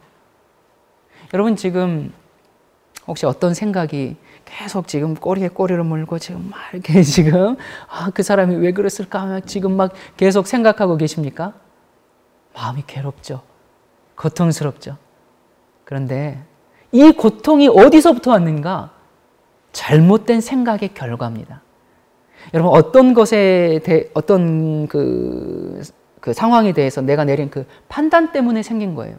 여러분 지금 혹시 어떤 생각이 계속 지금 꼬리에 꼬리를 물고 지금 막 이렇게 지금 그 사람이 왜 그랬을까 지금 막 계속 생각하고 계십니까? 마음이 괴롭죠. 고통스럽죠. 그런데 이 고통이 어디서부터 왔는가? 잘못된 생각의 결과입니다. 여러분 어떤 것에 대해 어떤 그 상황에 대해서 내가 내린 그 판단 때문에 생긴 거예요.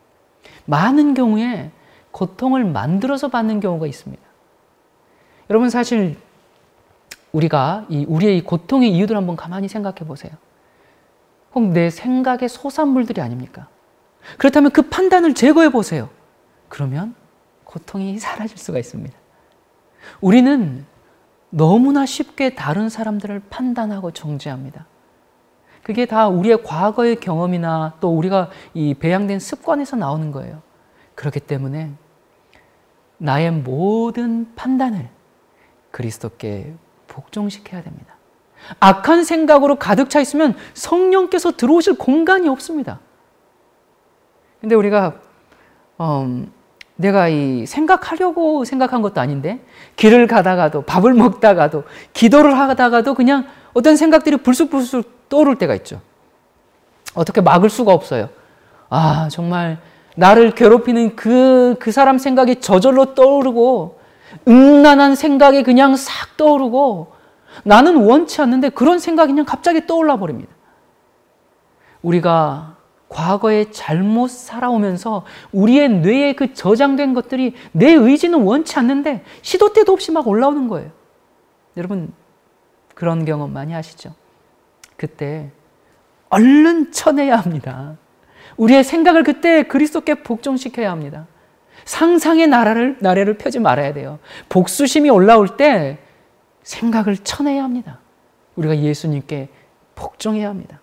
많은 경우에 고통을 만들어서 받는 경우가 있습니다. 여러분 사실 우리의 이 고통의 이유들 한번 가만히 생각해 보세요. 혹 내 생각의 소산물들이 아닙니까? 그렇다면 그 판단을 제거해 보세요. 그러면 고통이 사라질 수가 있습니다. 우리는 너무나 쉽게 다른 사람들을 판단하고 정죄합니다. 그게 다 우리의 과거의 경험이나 또 우리가 이 배양된 습관에서 나오는 거예요. 그렇기 때문에 나의 모든 판단을 그리스도께 복종시켜야 됩니다. 악한 생각으로 가득 차 있으면 성령께서 들어오실 공간이 없습니다. 근데 우리가 내가 생각하려고 생각한 것도 아닌데 길을 가다가도 밥을 먹다가도 기도를 하다가도 그냥 어떤 생각들이 불쑥불쑥 떠오를 때가 있죠. 어떻게 막을 수가 없어요. 정말 나를 괴롭히는 그 사람 생각이 저절로 떠오르고 음란한 생각이 그냥 싹 떠오르고 나는 원치 않는데 그런 생각이 그냥 갑자기 떠올라 버립니다. 우리가 과거에 잘못 살아오면서 우리의 뇌에 그 저장된 것들이 내 의지는 원치 않는데 시도 때도 없이 막 올라오는 거예요. 여러분 그런 경험 많이 하시죠? 그때 얼른 쳐내야 합니다. 우리의 생각을 그때 그리스도께 복종시켜야 합니다. 상상의 나래를 펴지 말아야 돼요. 복수심이 올라올 때 생각을 쳐내야 합니다. 우리가 예수님께 복종해야 합니다.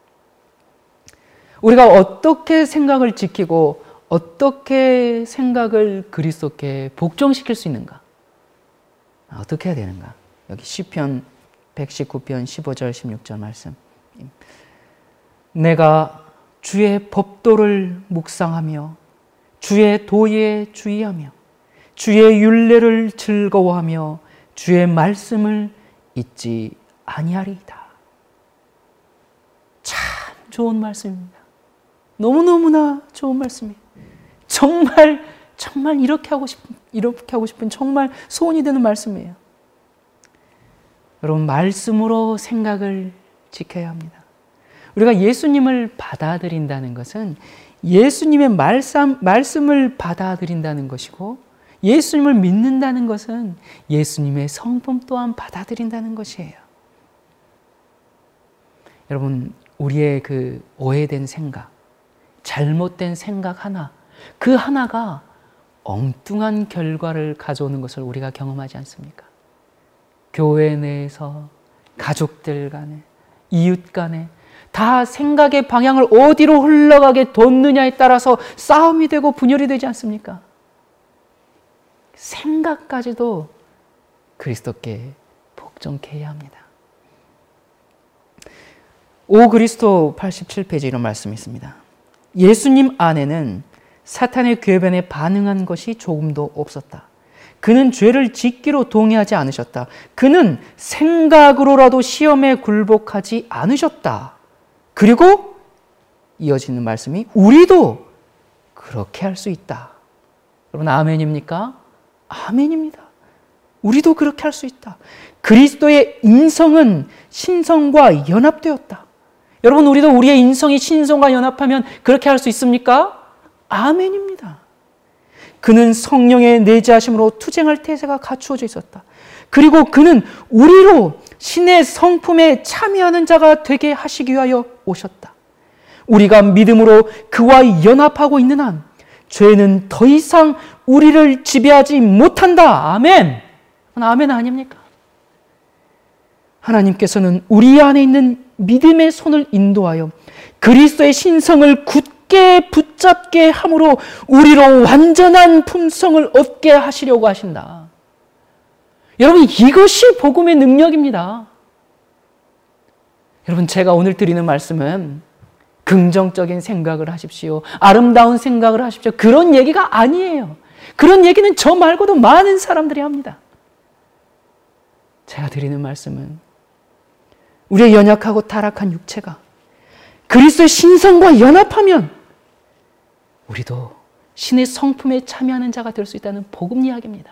우리가 어떻게 생각을 지키고 어떻게 생각을 그리스도께 복종시킬 수 있는가? 어떻게 해야 되는가? 여기 시편 119편 15절 16절 말씀. 내가 주의 법도를 묵상하며 주의 도에 주의하며 주의 율례를 즐거워하며 주의 말씀을 잊지 아니하리이다. 참 좋은 말씀입니다. 너무너무나 좋은 말씀이에요. 정말 이렇게 하고 싶은 정말 소원이 되는 말씀이에요. 여러분 말씀으로 생각을 지켜야 합니다. 우리가 예수님을 받아들인다는 것은 예수님의 말씀을 받아들인다는 것이고 예수님을 믿는다는 것은 예수님의 성품 또한 받아들인다는 것이에요. 여러분 우리의 그 오해된 생각, 잘못된 생각 하나, 그 하나가 엉뚱한 결과를 가져오는 것을 우리가 경험하지 않습니까? 교회 내에서, 가족들 간에, 이웃 간에 다 생각의 방향을 어디로 흘러가게 뒀느냐에 따라서 싸움이 되고 분열이 되지 않습니까? 생각까지도 그리스도께 복종해야 합니다. 오 그리스도 87페이지 이런 말씀이 있습니다. 예수님 안에는 사탄의 궤변에 반응한 것이 조금도 없었다. 그는 죄를 짓기로 동의하지 않으셨다. 그는 생각으로라도 시험에 굴복하지 않으셨다. 그리고 이어지는 말씀이 우리도 그렇게 할 수 있다. 여러분 아멘입니까? 아멘입니다. 우리도 그렇게 할 수 있다. 그리스도의 인성은 신성과 연합되었다. 여러분 우리도 우리의 인성이 신성과 연합하면 그렇게 할 수 있습니까? 아멘입니다. 그는 성령의 내재하심으로 투쟁할 태세가 갖추어져 있었다. 그리고 그는 우리로 신의 성품에 참여하는 자가 되게 하시기 위하여 오셨다. 우리가 믿음으로 그와 연합하고 있는 한 죄는 더 이상 우리를 지배하지 못한다. 아멘. 아멘 아닙니까? 하나님께서는 우리 안에 있는 믿음의 손을 인도하여 그리스도의 신성을 굳게 붙잡게 함으로 우리로 완전한 품성을 얻게 하시려고 하신다. 여러분 이것이 복음의 능력입니다. 여러분 제가 오늘 드리는 말씀은 긍정적인 생각을 하십시오. 아름다운 생각을 하십시오. 그런 얘기가 아니에요. 그런 얘기는 저 말고도 많은 사람들이 합니다. 제가 드리는 말씀은 우리의 연약하고 타락한 육체가 그리스도의 신성과 연합하면 우리도 신의 성품에 참여하는 자가 될 수 있다는 복음 이야기입니다.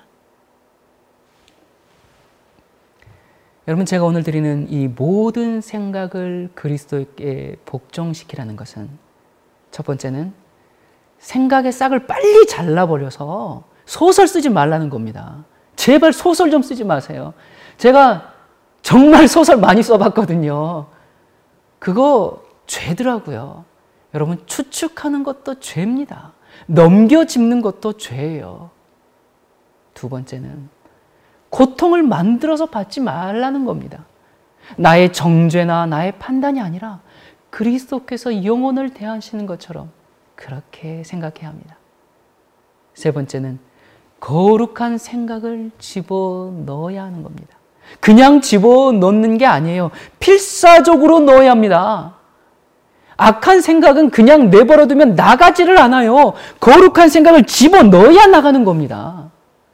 여러분 제가 오늘 드리는 이 모든 생각을 그리스도께 복종시키라는 것은 첫 번째는 생각의 싹을 빨리 잘라버려서 소설 쓰지 말라는 겁니다. 제발 소설 좀 쓰지 마세요. 제가 정말 소설 많이 써봤거든요. 그거 죄더라고요. 여러분 추측하는 것도 죄입니다. 넘겨짚는 것도 죄예요. 두 번째는 고통을 만들어서 받지 말라는 겁니다. 나의 정죄나 나의 판단이 아니라 그리스도께서 영혼을 대하시는 것처럼 그렇게 생각해야 합니다. 세 번째는 거룩한 생각을 집어넣어야 하는 겁니다. 그냥 집어넣는 게 아니에요. 필사적으로 넣어야 합니다. 악한 생각은 그냥 내버려두면 나가지를 않아요. 거룩한 생각을 집어넣어야 나가는 겁니다.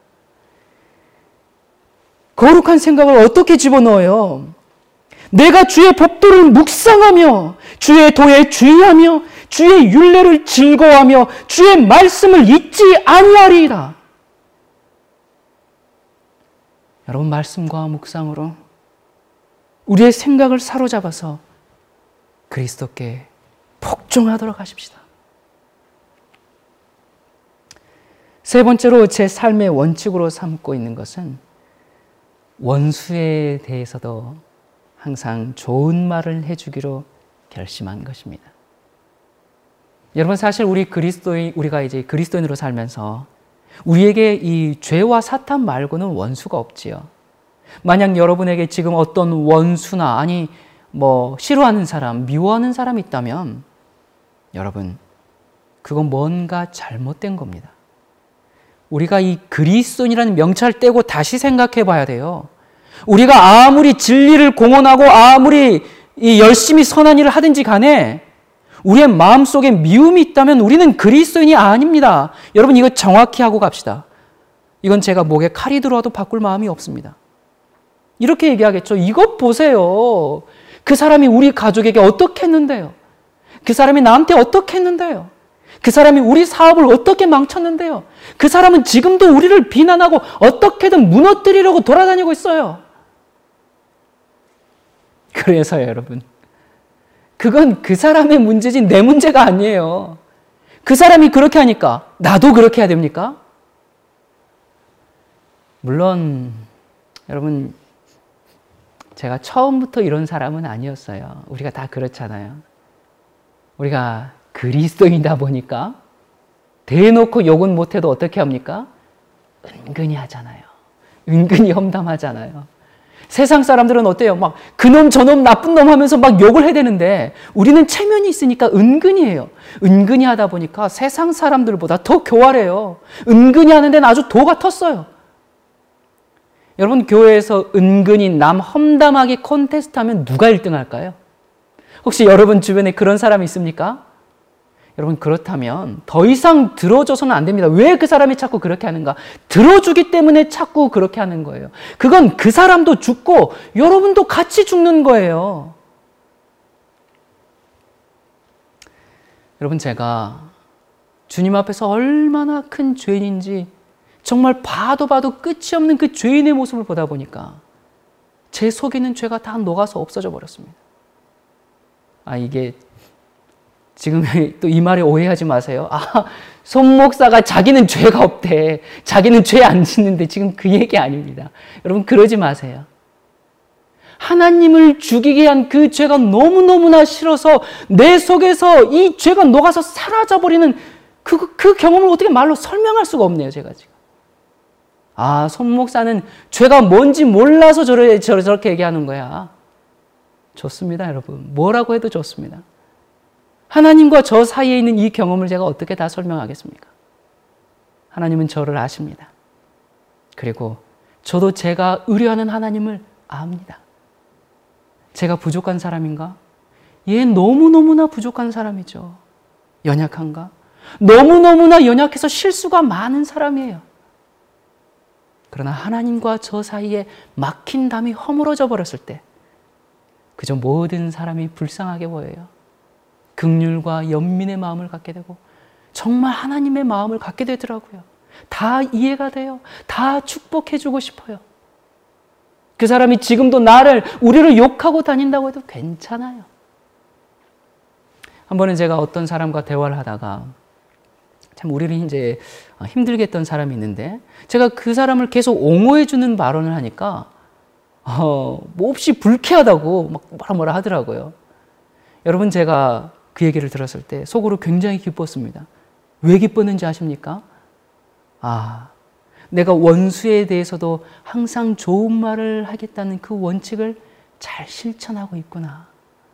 거룩한 생각을 어떻게 집어넣어요? 내가 주의 법도를 묵상하며 주의 도에 주의하며 주의 율례를 즐거워하며 주의 말씀을 잊지 아니하리이다. 여러분 말씀과 묵상으로 우리의 생각을 사로잡아서 그리스도께 복종하도록 하십시다. 세 번째로 제 삶의 원칙으로 삼고 있는 것은 원수에 대해서도 항상 좋은 말을 해주기로 결심한 것입니다. 여러분 사실 우리가 이제 그리스도인으로 살면서 우리에게 이 죄와 사탄 말고는 원수가 없지요. 만약 여러분에게 지금 어떤 원수나 아니 싫어하는 사람, 미워하는 사람이 있다면 여러분 그건 뭔가 잘못된 겁니다. 우리가 이 그리스도인이라는 명찰 떼고 다시 생각해 봐야 돼요. 우리가 아무리 진리를 공언하고 아무리 열심히 선한 일을 하든지 간에 우리의 마음속에 미움이 있다면 우리는 그리스도인이 아닙니다. 여러분 이거 정확히 하고 갑시다. 이건 제가 목에 칼이 들어와도 바꿀 마음이 없습니다. 이렇게 얘기하겠죠. 이것 보세요. 그 사람이 우리 가족에게 어떻게 했는데요? 그 사람이 나한테 어떻게 했는데요? 그 사람이 우리 사업을 어떻게 망쳤는데요? 그 사람은 지금도 우리를 비난하고 어떻게든 무너뜨리려고 돌아다니고 있어요. 그래서요, 여러분. 그건 그 사람의 문제지 내 문제가 아니에요. 그 사람이 그렇게 하니까 나도 그렇게 해야 됩니까? 물론 여러분 제가 처음부터 이런 사람은 아니었어요. 우리가 다 그렇잖아요. 우리가 그리스도인이다 보니까 대놓고 욕은 못해도 어떻게 합니까? 은근히 하잖아요. 은근히 험담하잖아요. 세상 사람들은 어때요? 막 그놈 저놈 나쁜 놈 하면서 막 욕을 해야 되는데 우리는 체면이 있으니까 은근히 해요. 은근히 하다 보니까 세상 사람들보다 더 교활해요. 은근히 하는 데는 아주 도가 텄어요. 여러분 교회에서 은근히 남 험담하기 콘테스트 하면 누가 1등 할까요? 혹시 여러분 주변에 그런 사람이 있습니까? 여러분, 그렇다면 더 이상 들어줘서는 안 됩니다. 왜 그 사람이 자꾸 그렇게 하는가? 들어주기 때문에 자꾸 그렇게 하는 거예요. 그건 그 사람도 죽고 여러분도 같이 죽는 거예요. 여러분, 제가 주님 앞에서 얼마나 큰 죄인인지 정말 봐도 끝이 없는 그 죄인의 모습을 보다 보니까 제 속에 있는 죄가 다 녹아서 없어져 버렸습니다. 이게 지금 또 이 말에 오해하지 마세요. 손 목사가 자기는 죄가 없대. 자기는 죄 안 짓는데 지금 그 얘기 아닙니다. 여러분, 그러지 마세요. 하나님을 죽이게 한 그 죄가 너무너무나 싫어서 내 속에서 이 죄가 녹아서 사라져버리는 그 경험을 어떻게 말로 설명할 수가 없네요, 제가 지금. 손 목사는 죄가 뭔지 몰라서 저렇게 얘기하는 거야. 좋습니다, 여러분. 뭐라고 해도 좋습니다. 하나님과 저 사이에 있는 이 경험을 제가 어떻게 다 설명하겠습니까? 하나님은 저를 아십니다. 그리고 저도 제가 의뢰하는 하나님을 압니다. 제가 부족한 사람인가? 너무너무나 부족한 사람이죠. 연약한가? 너무너무나 연약해서 실수가 많은 사람이에요. 그러나 하나님과 저 사이에 막힌 담이 허물어져 버렸을 때 그저 모든 사람이 불쌍하게 보여요. 긍휼과 연민의 마음을 갖게 되고 정말 하나님의 마음을 갖게 되더라고요. 다 이해가 돼요. 다 축복해주고 싶어요. 그 사람이 지금도 우리를 욕하고 다닌다고 해도 괜찮아요. 한 번은 제가 어떤 사람과 대화를 하다가 참 우리를 이제 힘들게 했던 사람이 있는데 제가 그 사람을 계속 옹호해주는 발언을 하니까 몹시 불쾌하다고 뭐라 하더라고요. 여러분, 제가 그 얘기를 들었을 때 속으로 굉장히 기뻤습니다. 왜 기뻤는지 아십니까? 내가 원수에 대해서도 항상 좋은 말을 하겠다는 그 원칙을 잘 실천하고 있구나.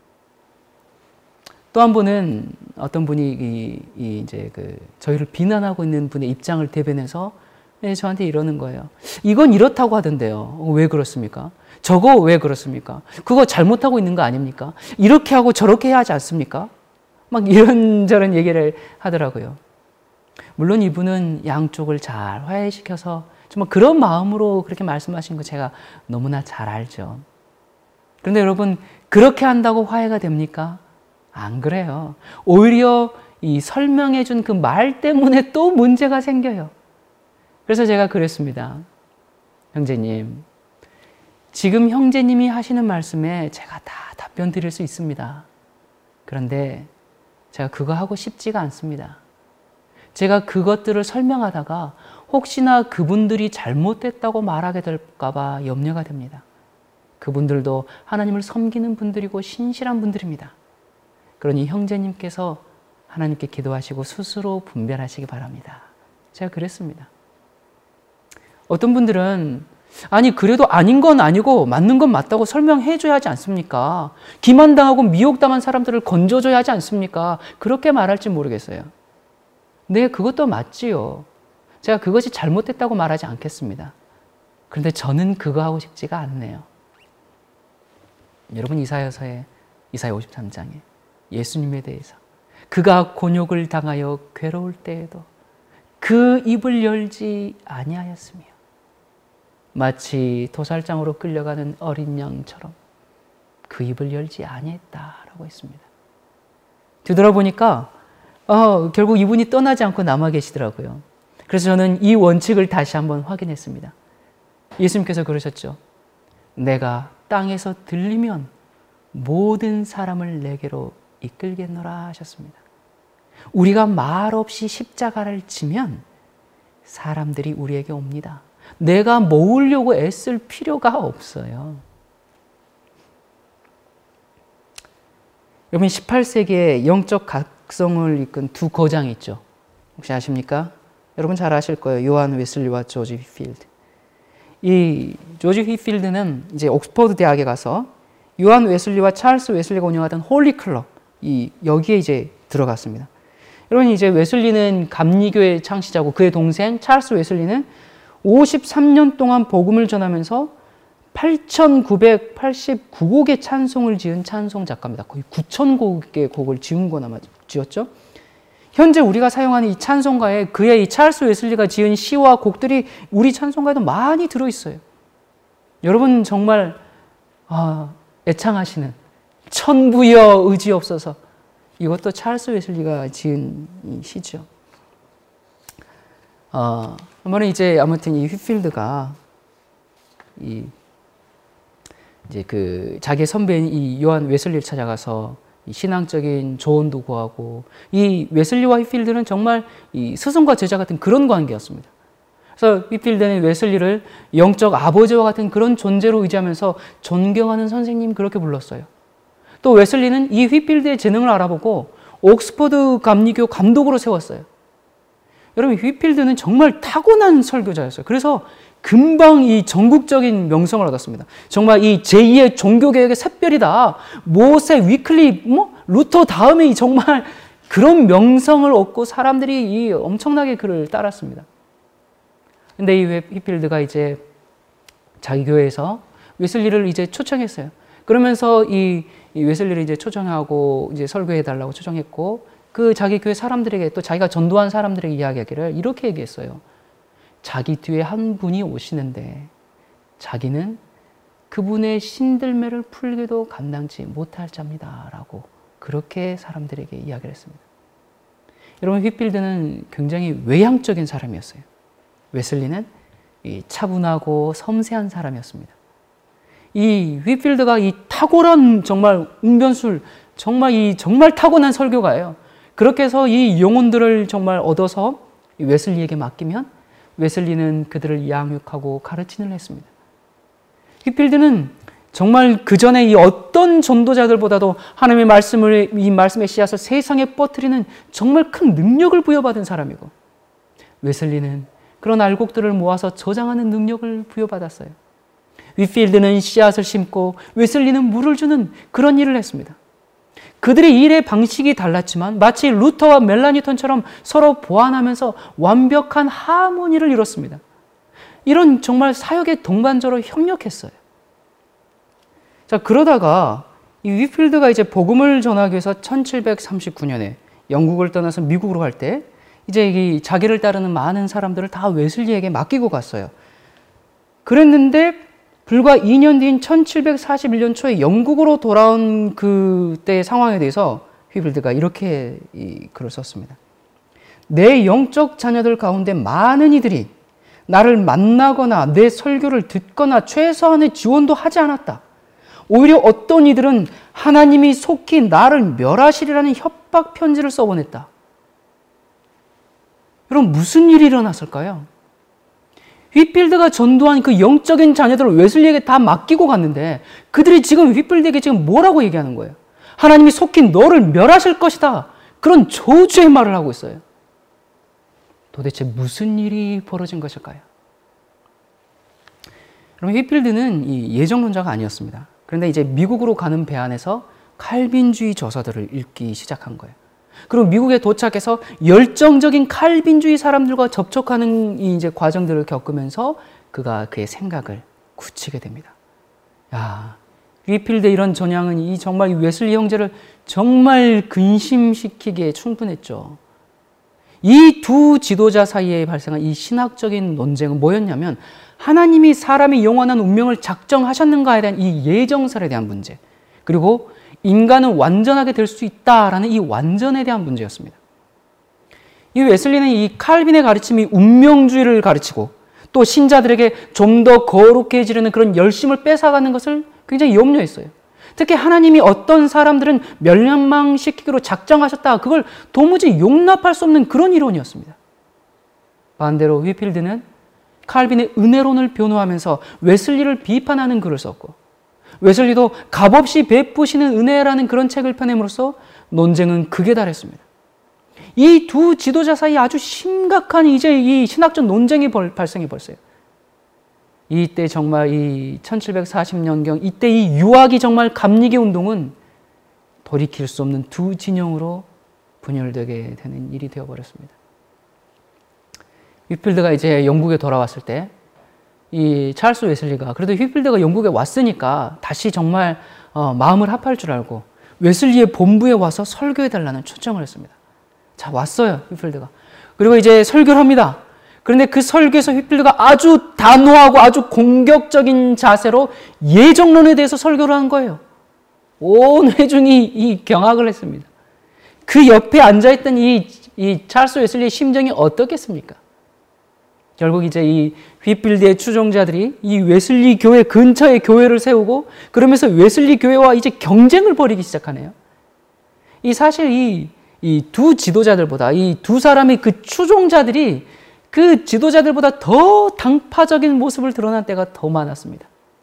또 한 번은 어떤 분이 이제 저희를 비난하고 있는 분의 입장을 대변해서 저한테 이러는 거예요. 이건 이렇다고 하던데요. 왜 그렇습니까? 저거 왜 그렇습니까? 그거 잘못하고 있는 거 아닙니까? 이렇게 하고 저렇게 해야 하지 않습니까? 막 이런저런 얘기를 하더라고요. 물론 이분은 양쪽을 잘 화해시켜서 정말 그런 마음으로 그렇게 말씀하신 거 제가 너무나 잘 알죠. 그런데 여러분, 그렇게 한다고 화해가 됩니까? 안 그래요. 오히려 이 설명해 준 그 말 때문에 또 문제가 생겨요. 그래서 제가 그랬습니다. 형제님, 지금 형제님이 하시는 말씀에 제가 다 답변 드릴 수 있습니다. 그런데 제가 그거 하고 싶지가 않습니다. 제가 그것들을 설명하다가 혹시나 그분들이 잘못됐다고 말하게 될까 봐 염려가 됩니다. 그분들도 하나님을 섬기는 분들이고 신실한 분들입니다. 그러니 형제님께서 하나님께 기도하시고 스스로 분별하시기 바랍니다. 제가 그랬습니다. 어떤 분들은 그래도 아닌 건 아니고 맞는 건 맞다고 설명해줘야 하지 않습니까? 기만당하고 미혹당한 사람들을 건져줘야 하지 않습니까? 그렇게 말할지 모르겠어요. 네, 그것도 맞지요. 제가 그것이 잘못됐다고 말하지 않겠습니다. 그런데 저는 그거 하고 싶지가 않네요. 여러분, 이사야 53장에 예수님에 대해서 그가 곤욕을 당하여 괴로울 때에도 그 입을 열지 아니하였으며 마치 도살장으로 끌려가는 어린 양처럼 그 입을 열지 아니했다라고 했습니다. 뒤돌아보니까 결국 이분이 떠나지 않고 남아 계시더라고요. 그래서 저는 이 원칙을 다시 한번 확인했습니다. 예수님께서 그러셨죠. 내가 땅에서 들리면 모든 사람을 내게로 이끌겠노라 하셨습니다. 우리가 말없이 십자가를 지면 사람들이 우리에게 옵니다. 내가 모으려고 애쓸 필요가 없어요. 여러분, 18세기에 영적 각성을 이끈 두 거장이 있죠. 혹시 아십니까? 여러분 잘 아실 거예요. 요한 웨슬리와 조지 휘필드. 이 조지 휘필드는 이제 옥스퍼드 대학에 가서 요한 웨슬리와 찰스 웨슬리가 운영하던 홀리 클럽, 여기에 이제 들어갔습니다. 여러분, 이제 웨슬리는 감리교의 창시자고 그의 동생 찰스 웨슬리는 53년 동안 복음을 전하면서 8,989곡의 찬송을 지은 찬송 작가입니다. 거의 9,000곡의 곡을 지은 거나 지었죠. 현재 우리가 사용하는 이 찬송가에 그의 이 찰스 웨슬리가 지은 시와 곡들이 우리 찬송가에도 많이 들어있어요. 여러분 정말 애창하시는 천부여 의지없어서, 이것도 찰스 웨슬리가 지은 이 시죠. 한번은 이제 아무튼 이 휘필드가 이제 그 자기의 선배인 이 요한 웨슬리를 찾아가서 이 신앙적인 조언도 구하고, 이 웨슬리와 휘필드는 정말 이 스승과 제자 같은 그런 관계였습니다. 그래서 휘필드는 웨슬리를 영적 아버지와 같은 그런 존재로 의지하면서 존경하는 선생님 그렇게 불렀어요. 또 웨슬리는 이 휘필드의 재능을 알아보고 옥스퍼드 감리교 감독으로 세웠어요. 여러분, 휘필드는 정말 타고난 설교자였어요. 그래서 금방 이 전국적인 명성을 얻었습니다. 정말 이 제2의 종교개혁의 샛별이다. 모세, 위클리, 루터 다음에 정말 그런 명성을 얻고 사람들이 이 엄청나게 그를 따랐습니다. 근데 이 휘필드가 이제 자기 교회에서 웨슬리를 이제 초청했어요. 그러면서 이 웨슬리를 이제 초청하고 이제 설교해 달라고 초청했고, 그 자기 교회 사람들에게, 또 자기가 전도한 사람들에게 이야기하기를 이렇게 얘기했어요. 자기 뒤에 한 분이 오시는데 자기는 그분의 신들매를 풀기도 감당치 못할 자입니다. 라고 그렇게 사람들에게 이야기를 했습니다. 여러분, 휘필드는 굉장히 외향적인 사람이었어요. 웨슬리는 차분하고 섬세한 사람이었습니다. 이 휘필드가 이 탁월한 정말 웅변술, 정말 타고난 설교가예요. 그렇게 해서 이 영혼들을 정말 얻어서 웨슬리에게 맡기면 웨슬리는 그들을 양육하고 가르치는 했습니다. 휘필드는 정말 그 전에 이 어떤 전도자들보다도 하나님의 말씀을, 이 말씀의 씨앗을 세상에 뻗뜨리는 정말 큰 능력을 부여받은 사람이고, 웨슬리는 그런 알곡들을 모아서 저장하는 능력을 부여받았어요. 휘필드는 씨앗을 심고 웨슬리는 물을 주는 그런 일을 했습니다. 그들의 일의 방식이 달랐지만 마치 루터와 멜라니톤처럼 서로 보완하면서 완벽한 하모니를 이뤘습니다. 이런 정말 사역의 동반자로 협력했어요. 자, 그러다가 이 휘필드가 이제 복음을 전하기 위해서 1739년에 영국을 떠나서 미국으로 갈 때 이제 이 자기를 따르는 많은 사람들을 다 웨슬리에게 맡기고 갔어요. 그랬는데 불과 2년 뒤인 1741년 초에 영국으로 돌아온 그때의 상황에 대해서 휘필드가 이렇게 글을 썼습니다. 내 영적 자녀들 가운데 많은 이들이 나를 만나거나 내 설교를 듣거나 최소한의 지원도 하지 않았다. 오히려 어떤 이들은 하나님이 속히 나를 멸하시리라는 협박 편지를 써보냈다. 여러분, 무슨 일이 일어났을까요? 휘필드가 전도한 그 영적인 자녀들을 웨슬리에게 다 맡기고 갔는데 그들이 지금 휘필드에게 지금 뭐라고 얘기하는 거예요? 하나님이 속히 너를 멸하실 것이다. 그런 저주의 말을 하고 있어요. 도대체 무슨 일이 벌어진 것일까요? 여러분, 휘필드는 이 예정론자가 아니었습니다. 그런데 이제 미국으로 가는 배 안에서 칼빈주의 저서들을 읽기 시작한 거예요. 그리고 미국에 도착해서 열정적인 칼빈주의 사람들과 접촉하는 이제 과정들을 겪으면서 그가 그의 생각을 굳히게 됩니다. 야, 휘필드의 이런 전향은 정말 웨슬리 형제를 정말 근심시키기에 충분했죠. 이 두 지도자 사이에 발생한 이 신학적인 논쟁은 뭐였냐면, 하나님이 사람의 영원한 운명을 작정하셨는가에 대한 이 예정설에 대한 문제, 그리고 인간은 완전하게 될 수 있다라는 이 완전에 대한 문제였습니다. 이 웨슬리는 이 칼빈의 가르침이 운명주의를 가르치고 또 신자들에게 좀 더 거룩해지려는 그런 열심을 뺏어가는 것을 굉장히 염려했어요. 특히 하나님이 어떤 사람들은 멸망시키기로 작정하셨다, 그걸 도무지 용납할 수 없는 그런 이론이었습니다. 반대로 휘필드는 칼빈의 은혜론을 변호하면서 웨슬리를 비판하는 글을 썼고, 웨슬리도 값없이 베푸시는 은혜라는 그런 책을 펴냄으로써 논쟁은 극에 달했습니다. 이 두 지도자 사이에 아주 심각한 이제 이 신학적 논쟁이 발생해 버렸어요. 이때 정말 이 1740년경 이때 이 유학이 정말 감리교 운동은 돌이킬 수 없는 두 진영으로 분열되게 되는 일이 되어버렸습니다. 휘필드가 이제 영국에 돌아왔을 때 이 찰스 웨슬리가 그래도 휘필드가 영국에 왔으니까 다시 정말 마음을 합할 줄 알고 웨슬리의 본부에 와서 설교해달라는 초청을 했습니다. 자, 왔어요, 휘필드가. 그리고 이제 설교를 합니다. 그런데 그 설교에서 휘필드가 아주 단호하고 아주 공격적인 자세로 예정론에 대해서 설교를 한 거예요. 온 회중이 이 경악을 했습니다. 그 옆에 앉아있던 이 찰스 웨슬리의 심정이 어떻겠습니까? 결국 이제 이 휘필드의 추종자들이 이 웨슬리 교회 근처에 교회를 세우고 그러면서 웨슬리 교회와 이제 경쟁을 벌이기 시작하네요. 사실 이 두 지도자들보다 이 두 사람의 그 추종자들이 그 지도자들보다 더 당파적인 모습을 드러난 때가 더 많았습니다.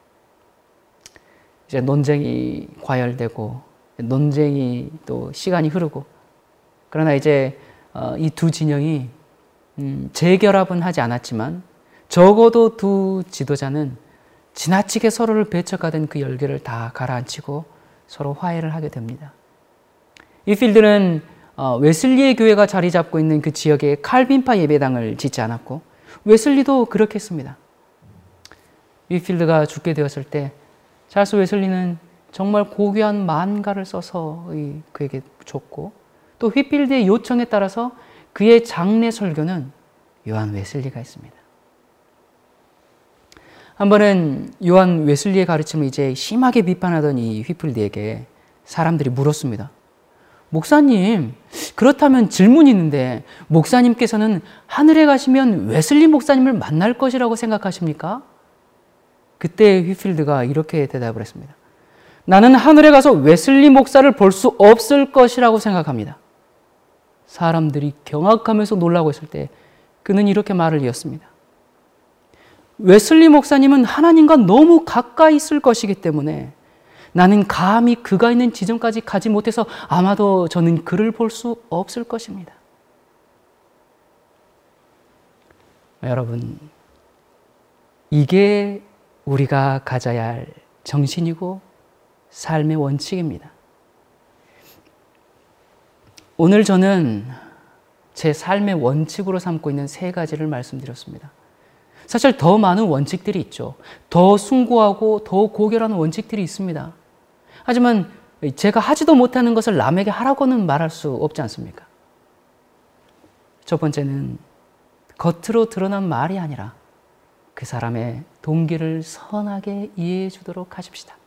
이제 논쟁이 과열되고 논쟁이 또 시간이 흐르고 그러나 이제 이 두 진영이 재결합은 하지 않았지만 적어도 두 지도자는 지나치게 서로를 배척하던 그 열기를 다 가라앉히고 서로 화해를 하게 됩니다. 휘필드는 웨슬리의 교회가 자리 잡고 있는 그 지역에 칼빈파 예배당을 짓지 않았고 웨슬리도 그렇게 했습니다. 휘필드가 죽게 되었을 때 찰스 웨슬리는 정말 고귀한 만가를 써서 그에게 줬고 또 휘필드의 요청에 따라서 그의 장례 설교는 요한 웨슬리가 했습니다. 한 번은 요한 웨슬리의 가르침을 이제 심하게 비판하던 이 휘필드에게 사람들이 물었습니다. 목사님, 그렇다면 질문이 있는데 목사님께서는 하늘에 가시면 웨슬리 목사님을 만날 것이라고 생각하십니까? 그때 휘필드가 이렇게 대답을 했습니다. 나는 하늘에 가서 웨슬리 목사를 볼 수 없을 것이라고 생각합니다. 사람들이 경악하면서 놀라고 있을 때 그는 이렇게 말을 이었습니다. 웨슬리 목사님은 하나님과 너무 가까이 있을 것이기 때문에 나는 감히 그가 있는 지점까지 가지 못해서 아마도 저는 그를 볼 수 없을 것입니다. 여러분, 이게 우리가 가져야 할 정신이고 삶의 원칙입니다. 오늘 저는 제 삶의 원칙으로 삼고 있는 3가지를 말씀드렸습니다. 사실 더 많은 원칙들이 있죠. 더 숭고하고 더 고결한 원칙들이 있습니다. 하지만 제가 하지도 못하는 것을 남에게 하라고는 말할 수 없지 않습니까? 첫 번째는 겉으로 드러난 말이 아니라 그 사람의 동기를 선하게 이해해 주도록 하십시다.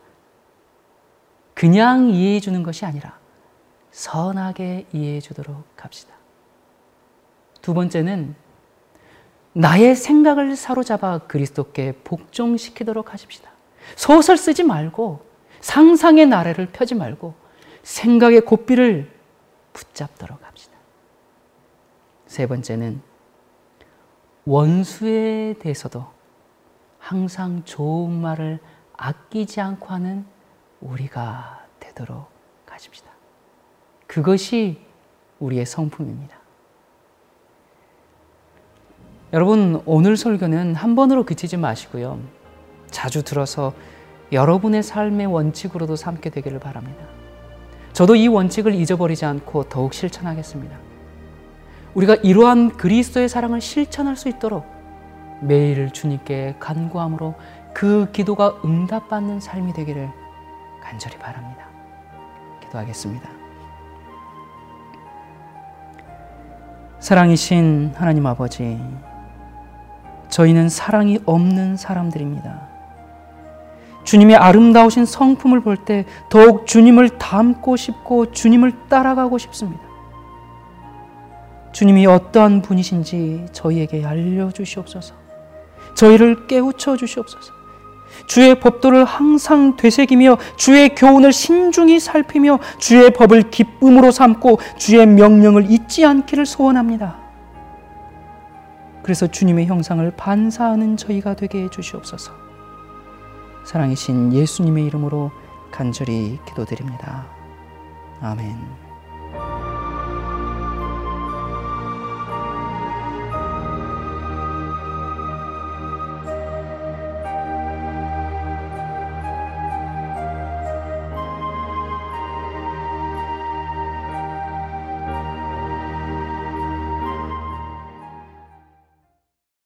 그냥 이해해 주는 것이 아니라 선하게 이해해 주도록 합시다. 두 번째는 나의 생각을 사로잡아 그리스도께 복종시키도록 하십시다. 소설 쓰지 말고 상상의 나래를 펴지 말고 생각의 고삐를 붙잡도록 합시다. 세 번째는 원수에 대해서도 항상 좋은 말을 아끼지 않고 하는 우리가 되도록 하십시다. 그것이 우리의 성품입니다. 여러분, 오늘 설교는 한 번으로 그치지 마시고요. 자주 들어서 여러분의 삶의 원칙으로도 삼게 되기를 바랍니다. 저도 이 원칙을 잊어버리지 않고 더욱 실천하겠습니다. 우리가 이러한 그리스도의 사랑을 실천할 수 있도록 매일 주님께 간구함으로 그 기도가 응답받는 삶이 되기를 간절히 바랍니다. 기도하겠습니다. 사랑이신 하나님 아버지, 저희는 사랑이 없는 사람들입니다. 주님의 아름다우신 성품을 볼 때 더욱 주님을 닮고 싶고 주님을 따라가고 싶습니다. 주님이 어떠한 분이신지 저희에게 알려주시옵소서. 저희를 깨우쳐 주시옵소서. 주의 법도를 항상 되새기며 주의 교훈을 신중히 살피며 주의 법을 기쁨으로 삼고 주의 명령을 잊지 않기를 소원합니다. 그래서 주님의 형상을 반사하는 저희가 되게 해주시옵소서. 사랑이신 예수님의 이름으로 간절히 기도드립니다. 아멘.